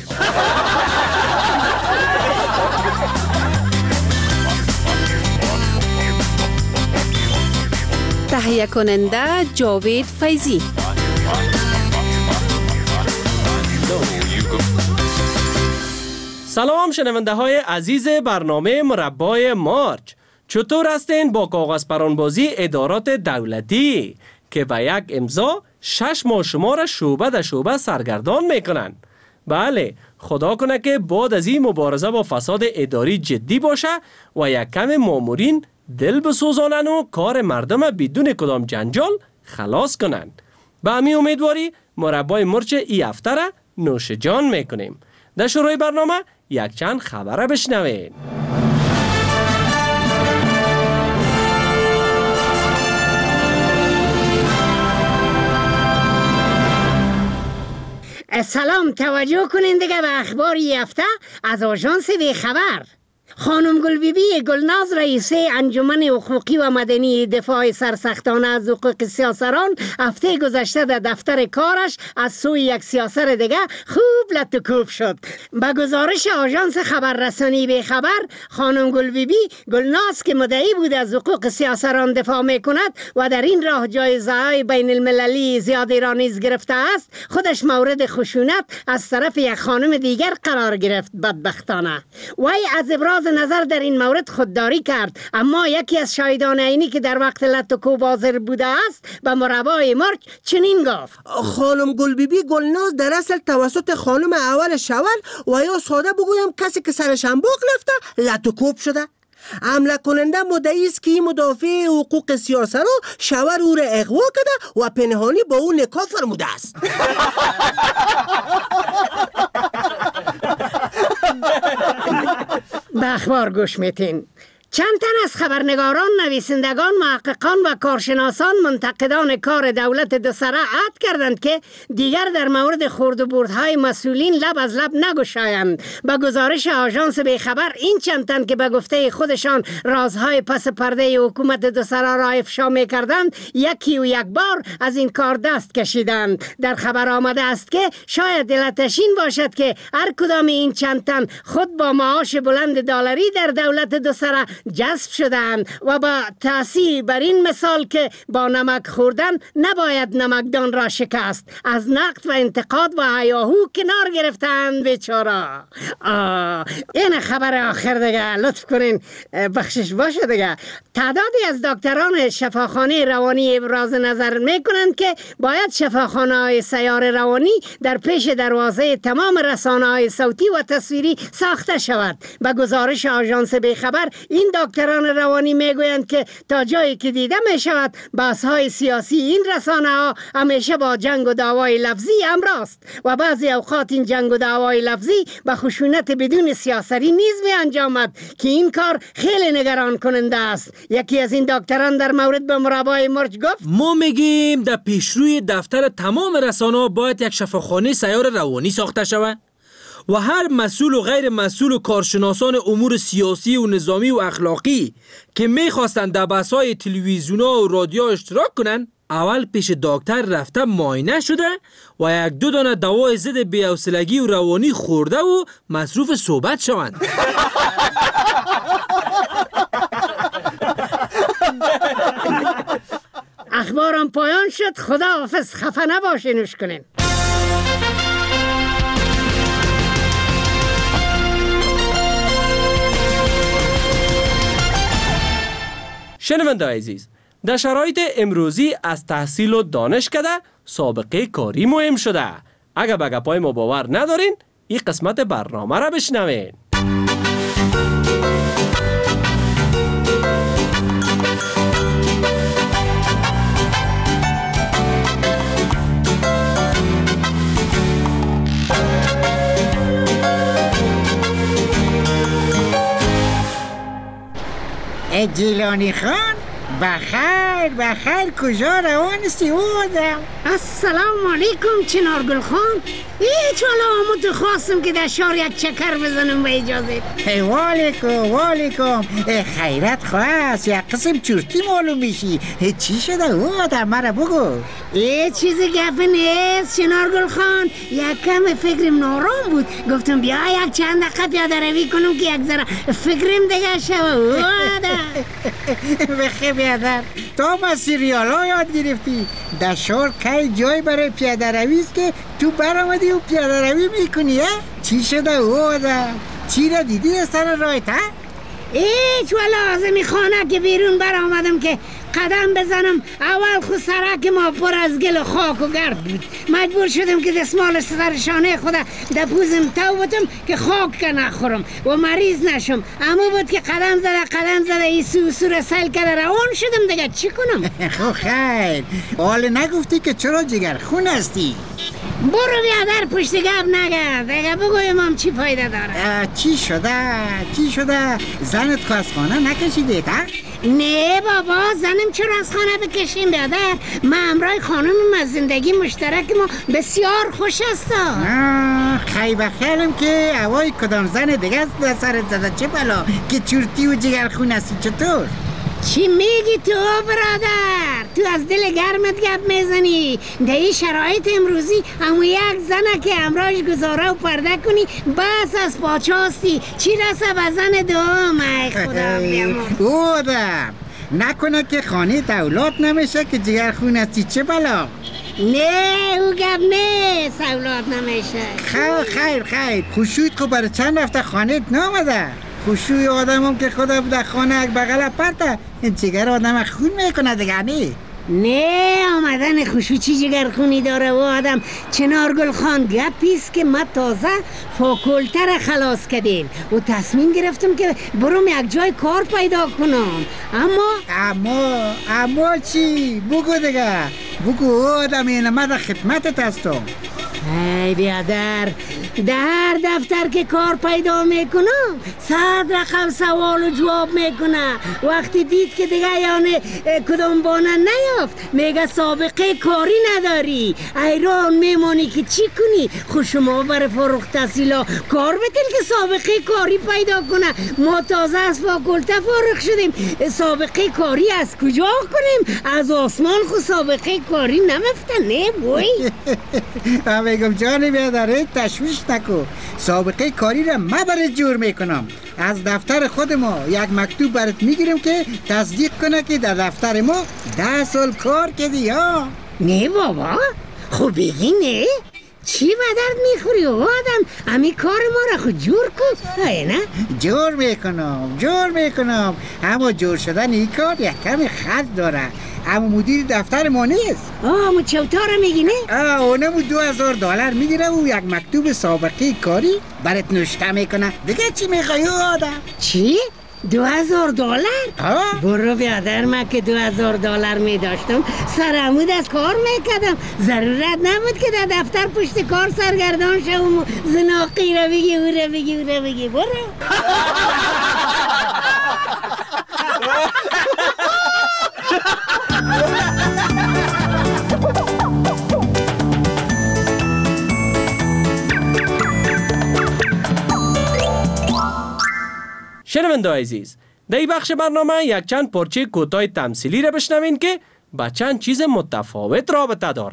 تهیه کننده جاوید فیضی. سلام شنونده های عزیز برنامه مربای مارچ. چطور هستین با کاغذ پرانبازی ادارات دولتی که به یک امضا 6 ماه شما را شعبه در شعبه سرگردان میکنن؟ بله، خدا کنه که بعد از این مبارزه با فساد اداری جدی باشه و یک کم مامورین دل بسوزانن و کار مردم بدون کدام جنجال خلاص کنن. به همین امیدواری مربای مرچ ای هفته را نوش جان میکنیم. در شروع برنامه یک چند خبره بشنوین. سلام، توجه کنین دیگه به اخبار این هفته از آژانس بی خبر. خانم گلبیبی گلناز رئیسه انجمن حقوقی و مدنی دفاع سرسختانه از حقوق سیاسران هفته گذشته در دفتر کارش از سوی یک سیاسر دیگه خوب لطوکوب شد. با گزارش آژانس خبررسانی بی خبر، خانم گلبیبی گلناز که مدعی بود از حقوق سیاسران دفاع میکند و در این راه جایزه‌های بین المللی زیادی را نیز گرفته است، خودش مورد خشونت از طرف یک خانم دیگر قرار گرفت. بدبختانه وی از ابراز نظر در این مورد خودداری کرد، اما یکی از شاهدان عینی که در وقت لطوکوب حاضر بوده است به مربای مرچ چنین گفت: خانم گلبیبی گلناز در اصل توسط خانم اول شور و یا ساده بگویم کسی که سرش انباق رفته لطوکوب شده. حمله کننده مدعی است که مدافع حقوق سیاسران شور او را اغوا کرده و پنهانی با او نکاح فرموده است. به اخبار گوش میتین. چند تن از خبرنگاران، نویسندگان، محققان و کارشناسان منتقدان کار دولت دو سره عهد کردند که دیگر در مورد خورد و بردهای مسئولین لب از لب نگشایند. با گزارش آژانس بی خبر، این چند تن که به گفته خودشان رازهای پس پرده حکومت دو سره را افشا می‌کردند، یکی و یک بار از این کار دست کشیدند. در خبر آمده است که شاید دلتشین باشد که هر کدام این چند تن خود با معاش بلند دلاری در دولت دو سره جذب شدند و با تأثیر بر این مثال که با نمک خوردن نباید نمکدان را شکست، از نقد و انتقاد و هیاهو کنار گرفتند. بیچاره. این خبر آخر دیگه، لطف کنین بخشش باشه دیگه. تعدادی از دکتران شفاخانه روانی ابراز نظر میکنند که باید شفاخانه های سیار روانی در پیش دروازه تمام رسانه های صوتی و تصویری ساخته شود. به گزارش آژانس بی خبر، این دکتران روانی میگویند که تا جایی که دیده می شود بحث های سیاسی این رسانه ها همیشه با جنگ و دعوای لفظی امراست و بعضی اوقات این جنگ و دعوای لفظی به خشونت بدون سیاسری نیز می انجامد که این کار خیلی نگران کننده است. یکی از این دکتران در مورد به مربای مرچ گفت: ما میگیم در پیشروی دفتر تمام رسانه ها باید یک شفاخانه سیار روانی ساخته شود و هر مسئول و غیر مسئول و کارشناسان امور سیاسی و نظامی و اخلاقی که میخواستند در بحث‌های تلویزیون‌ها و رادیو اشتراک کنند، اول پیش دکتر رفته معاینه شده و یک دو دانه دوای ضد بی‌حوصلگی و روانی خورده و مصروف صحبت شوند. اخبارم پایان شد. خدا حافظ. خفه نباشینوش کنین. شنونده عزیز، در شرایط امروزی از تحصیل و دانش کده سابقه کاری مهم شده. اگر به گپای ما باور ندارین، این قسمت برنامه را بشنوین. گیلانی خان، بخیر کجا روان استی او آدم؟ السلام علیکم چنارگل خان. هیچ والا آمد خواستم که در شهر یک چکر بزنم به اجازه. والیکم خیرت خواست یک قسم چورتی معلوم میشی. چی شده او آدم مرا بگو. چیزی گپ نیست چنارگل خان. یک کم فکرم نارام بود، گفتم بیا یک چند دقیقه پیاده روی کنم که یک ذره فکرم دیگه شوه او آدم. بخی بیادر تو ما سیریال ها یاد گرفتی. در شهر که جای برای پیاده روی است که تو برآمدی و پیاده روی میکنی؟ چی شده او آدم؟ چی را دیدی از سر راهت؟ هیچ والا از می خانه که بیرون برآمدم که قدم بزنم اول خود سرک ما پر از گل و خاک و گرد بود. مجبور شدم که دستمال سر شانه خدا در پوزم تو بودم که خاک که نخورم و مریض نشم. اما بود که قدم زده ای سو سل که روان شدم دیگه چی کنم؟ خب خیر حال نگفتی که چرا جگرخون هستی؟ برو بیادر پشت گپ نگرد دیگه بگویم هم چی فایده داره. چی شده؟ زنت خو از خانه نکشیده تا؟ نه بابا زنم چرا از خانه بکشیم بیادر؟ من همراه خانمم از زندگی مشترک ما بسیار خوش هستم. خیلی خیالم که هوای کدام زن دیگه است به سرت زده. چه بلا که چورتی و جگرخون هستی چطور؟ چی میگی تو برادر؟ تو از دل گرمت گپ میزنی. در این شرایط امروزی اما یک زنه که امراش گزاره و پرده کنی بس از پاچاستی. چی رسه به زن دوم؟ ای خدا بیامون او آدم نکنه که خانه اولاد نمیشه که جگرخون هستی. چه بلا؟ نه او گپ نیست اولاد نمیشه. خیر خوشویت خب برای چند هفته خانه نامده؟ خوشوی آدم هم که خدا در خانه یک بغل پرته جگر آدم خون میکنه دیگه نه آمدن خوشو چی جگر خونی داره و آدم. چنارگل خان گپیست که ما تازه فاکولتر خلاص کردیم و تصمیم گرفتم که برم یک جای کار پیدا کنم. اما چی؟ بگو دیگه بگو آدم اینه من در خدمتت هستم. ای بیادر در دفتر که کار پیدا میکنم 100 رقم سوال و جواب میکنه. وقتی دید که دیگه یعنی کدام بانه نیافت میگه سابقه کاری نداری. ایران میمانی که چی کنی؟ خود شما برای فارغ التحصیلا کار بتین که سابقه کاری پیدا کنه. ما تازه از فاکولته فارغ شدیم، سابقه کاری از کجا کنیم؟ از آسمان خود سابقه کاری نمیفتن. نه بوی میگم جان بیادره تشویش نکو. سابقه کاری را من برات جور میکنم. از دفتر خود ما یک مکتوب برات میگیرم که تصدیق کنه که در دفتر ما 10 سال کار کردی. نه بابا خب بگی نه چی به درد میخوری آدم؟ امی کار ما را خود جور کن. نه جور میکنم اما جور شدن این کار یک کمی خرج داره. اما مدیر دفتر ما نیست. اما چوتاره میگی نه؟ اونمو $2000 میگیره و یک مکتوب سابقه کاری برات نوشته میکنه. دیگه چی میخوای آدم؟ چی؟ $2000؟ برو بیادر من که $2000 میداشتم سرعمود از کار میکردم. ضرورت نبود که در دفتر پشت کار سرگردان شوم و زناقی را بگی او را بگی برو. شنونده عزیز در این بخش برنامه یک چند پارچه کوتاه تمثیلی را بشنوین که با چند چیز متفاوت رابطه داره.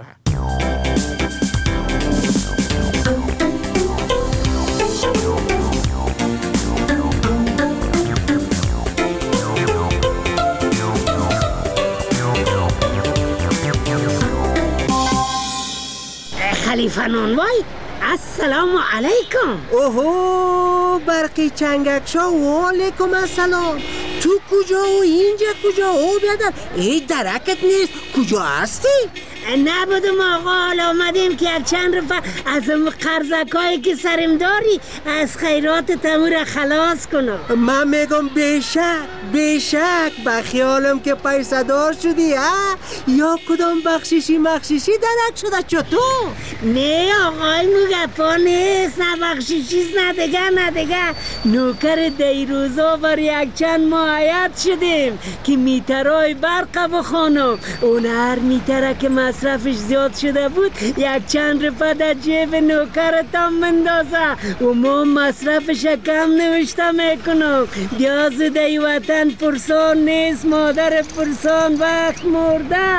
خلیفه نانوای السلام علیکم. اوهو برقی چنگک شا و علیکم السلام. تو کجا و اینجا کجا؟ او بیادر ای درکت نیست کجا هستی؟ نبودم آقا، حالا آمدیم که یک چند رفع از قرضکایی که سرم داری از خیرات تمور خلاص کنم. من میگم بیشک به خیالم که پیسه دار شدی ها؟ یا کدام بخشیشی درک شده چطور؟ نه آقای مگپا نیست، نه بخشیشیست نه دیگه نوکر دیروزا بر یک چند معاید شدیم که میترهای برق بخوانم. اون هر میتره که مصرفش زیاد شده بود یک چند رفع در جیب نوکرتان مندازه و ما مصرفش کم نوشته میکنم. بیازده وطن پرسان نیست، مادر پرسان وقت مرده.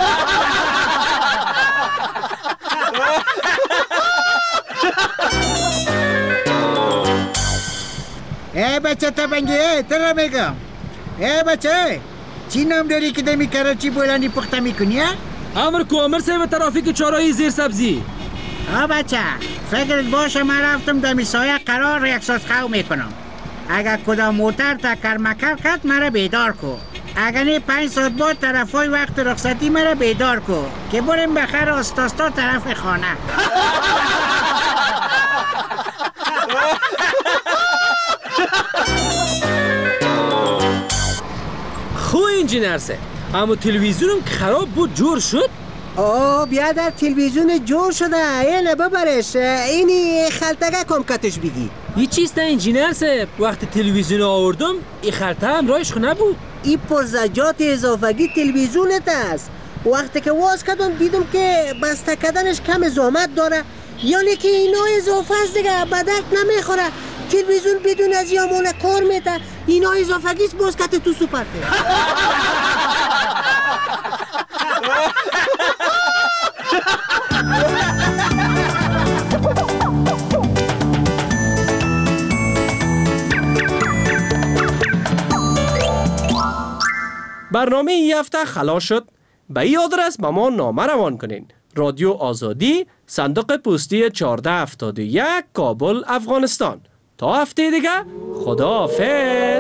ای بچه تبنگی ترا میگم، ای بچه چی نام داری که دمی کراچی بلندی پخته میکنی؟ امر کو امر صاحب ترافیک چهارراهی زیر سبزی. بچه فکرت باشه من رفتم دمی سایه قرار یک ساعت خو میکنم. اگر کدام موتر تکر مکر کرد مرا بیدار کو. اگر نه 5 ساعت بعد طرفای وقت رخصتی مرا بیدار کو که بریم بخیر آستاستا طرف خانه. خو انجینر سه اما تلویزیونم که خراب بود جور شد. بیا در تلویزیون جور شده اینه ببرش، اینی خلطگه کم کتش بگی. این چیست انجینر سه؟ وقتی تلویزیون آوردم این خلطه هم رایش خو نبود. این پرزجات اضافگی تلویزیونت است. وقتی که واز کردم دیدم که بسته کردنش کم زحمت داره، یعنی که اینا اضافه است دیگه، به درد نمیخوره. تلویزیون بدون از یامونه کار میده، اینا اضافگیست باز کت تو سوپرته. برنامه این هفته خلاص شد. به این آدرس به ما نامه روان کنین: رادیو آزادی، صندوق پستی 1471، کابل، افغانستان. تا هفته دیگه خداحافظ.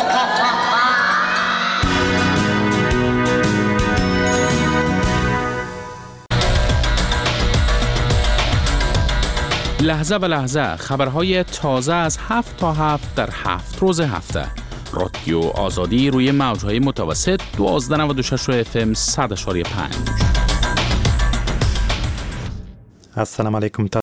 لحظه به لحظه خبرهای تازه از 7 تا 7 در 7 روز هفته. رادیو آزادی روی موجهای متوسط 1296 FM 100.5. السلام علیکم.